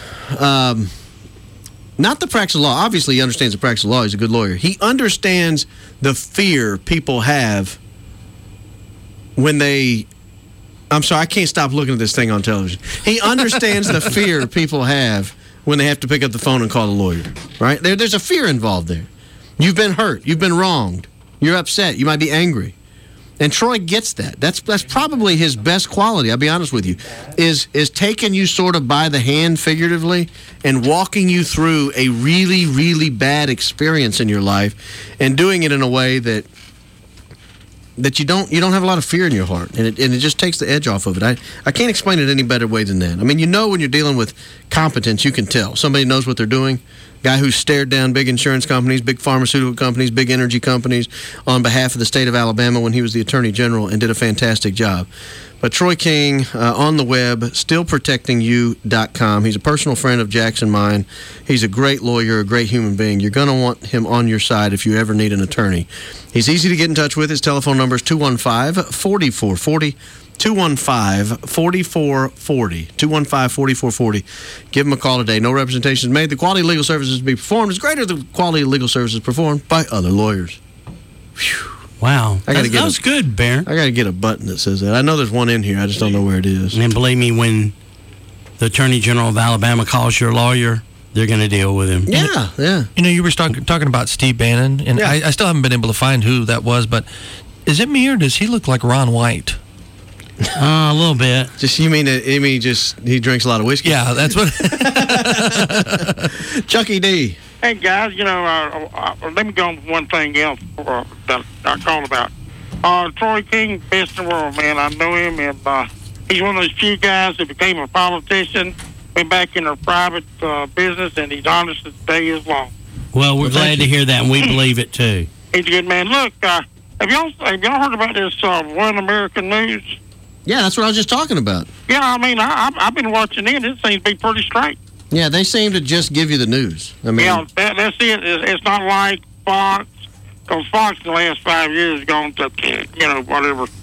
not the practice of law. Obviously, he understands the practice of law. He's a good lawyer. He understands the fear people have when they... I'm sorry, I can't stop looking at this thing on television. He understands the fear people have when they have to pick up the phone and call a lawyer, right? There's a fear involved there. You've been hurt. You've been wronged. You're upset. You might be angry. And Troy gets that. That's probably his best quality, I'll be honest with you, is taking you sort of by the hand figuratively and walking you through a really, really bad experience in your life and doing it in a way that you don't have a lot of fear in your heart, and it just takes the edge off of it. I can't explain it any better way than that. I mean, when you're dealing with competence, you can tell. Somebody knows what they're doing. Guy who stared down big insurance companies, big pharmaceutical companies, big energy companies on behalf of the state of Alabama when he was the Attorney General and did a fantastic job. But Troy King, on the web, stillprotectingyou.com. He's a personal friend of Jack's and mine. He's a great lawyer, a great human being. You're going to want him on your side if you ever need an attorney. He's easy to get in touch with. His telephone number is 215-4440. 215-4440. 215-4440. Give him a call today. No representation is made. The quality of legal services to be performed is greater than the quality of legal services performed by other lawyers. Whew. Wow. That was good, Bear. I got to get a button that says that. I know there's one in here. I just don't know where it is. And believe me, when the Attorney General of Alabama calls your lawyer, they're going to deal with him. Yeah. You were talking about Steve Bannon, and I still haven't been able to find who that was, but is it me or does he look like Ron White? A little bit. You mean he drinks a lot of whiskey? Yeah, that's what. Chucky D. Hey, guys, let me go on one thing else that I called about. Troy King, best in the world, man. I know him, and he's one of those few guys that became a politician, went back in a private business, and he's honest as the day is long. Well, we're glad to hear that, and we believe it, too. He's a good man. Look, have y'all heard about this One American News? Yeah, that's what I was just talking about. Yeah, I mean, I've been watching it. It seems to be pretty straight. Yeah, they seem to just give you the news. I mean, yeah, that's it. It's not like Fox, because Fox in the last 5 years has gone to, whatever,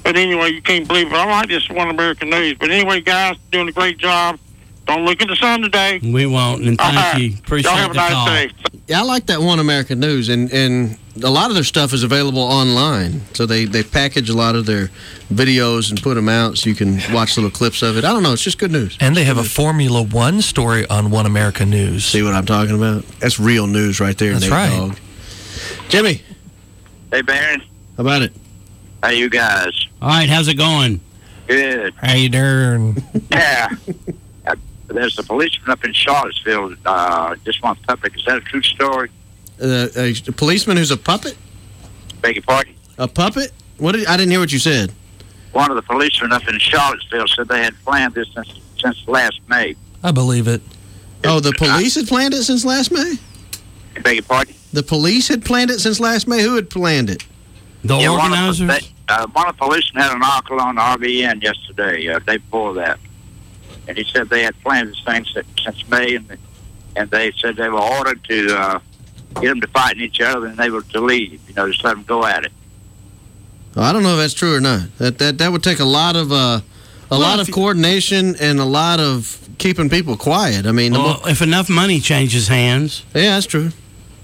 But anyway, you can't believe it. I like this One American News. But anyway, guys, doing a great job. Don't look at the sun today. We won't, and thank you. Appreciate Y'all have a the nice call. day. Yeah, I like that One American News, and a lot of their stuff is available online. So they package a lot of their videos and put them out so you can watch little clips of it. I don't know. It's just good news. And they have a Formula One story on One American News. See what I'm talking about? That's real news right there. That's Nate right. Dogg. Jimmy, Hey, Barron. how about it? How you guys? All right, how's it going? Good. How you doing? Yeah. There's a policeman up in Charlottesville. Just want public. Is that a true story? A policeman who's a puppet? Beg your pardon? A puppet? I didn't hear what you said. One of the policemen up in Charlottesville said they had planned this since last May. I believe it. Oh, the police had planned it since last May? Beg your pardon? The police had planned it since last May? Who had planned it? The organizers? One of the policemen had an article on RBN yesterday, day before that. And he said they had planned this thing since May, and they said they were ordered to get them to fighting each other, and they were to leave, just let them go at it. Well, I don't know if that's true or not. That would take a lot of coordination and a lot of keeping people quiet. I mean, if enough money changes hands. Yeah, that's true.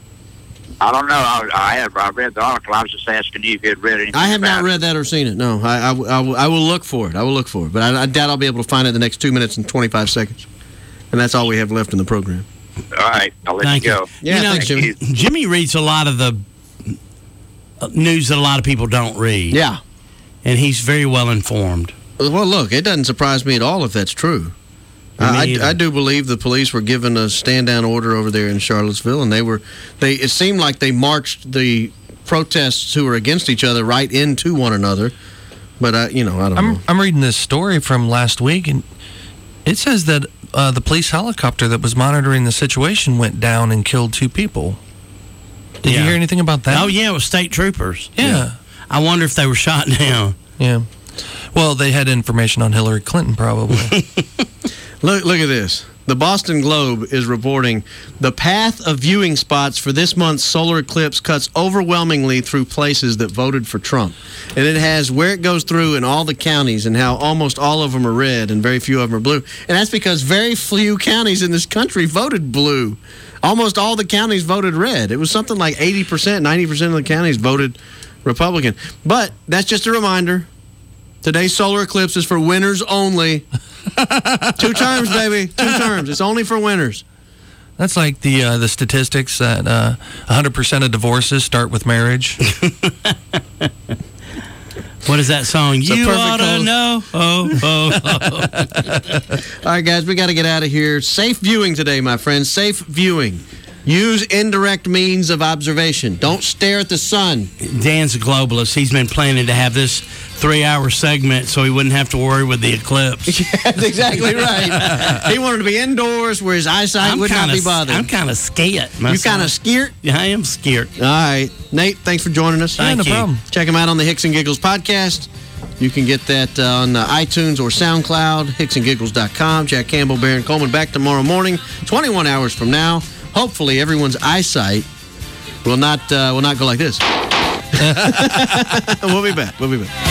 I don't know. I read the article. I was just asking you if you had read anything. I have not read that or seen it. No, I will look for it. I will look for it, but I doubt I'll be able to find it in the next 2 minutes and 25 seconds, and that's all we have left in the program. All right, I'll let you go. Yeah, thanks, Jimmy. Jimmy reads a lot of the news that a lot of people don't read. Yeah, and he's very well informed. Well, look, it doesn't surprise me at all if that's true. I do believe the police were given a stand-down order over there in Charlottesville, and it seemed like they marched the protests who were against each other right into one another. But I don't know. I'm reading this story from last week, and it says that the police helicopter that was monitoring the situation went down and killed 2 people. Did you hear anything about that? Oh yeah, it was state troopers. Yeah. I wonder if they were shot down. Yeah. Well, they had information on Hillary Clinton, probably. Look at this. The Boston Globe is reporting the path of viewing spots for this month's solar eclipse cuts overwhelmingly through places that voted for Trump. And it has where it goes through in all the counties and how almost all of them are red and very few of them are blue. And that's because very few counties in this country voted blue. Almost all the counties voted red. It was something like 80%, 90% of the counties voted Republican. But that's just a reminder. Today's solar eclipse is for winners only. 2 terms, baby. 2 terms. It's only for winners. That's like the statistics that 100% of divorces start with marriage. What is that song? You ought to know. All right, guys, we got to get out of here. Safe viewing today, my friends. Safe viewing. Use indirect means of observation. Don't stare at the sun. Dan's a globalist. He's been planning to have this 3-hour segment so he wouldn't have to worry with the eclipse. Yeah, that's exactly right. He wanted to be indoors where his eyesight would not be bothered. I'm kind of scared. You kind of scared? Yeah, I am scared. All right. Nate, thanks for joining us. Thank you. No problem. Check him out on the Hicks and Giggles podcast. You can get that on iTunes or SoundCloud, hicksandgiggles.com. Jack Campbell, Barron Coleman back tomorrow morning, 21 hours from now. Hopefully everyone's eyesight will not go like this. We'll be back.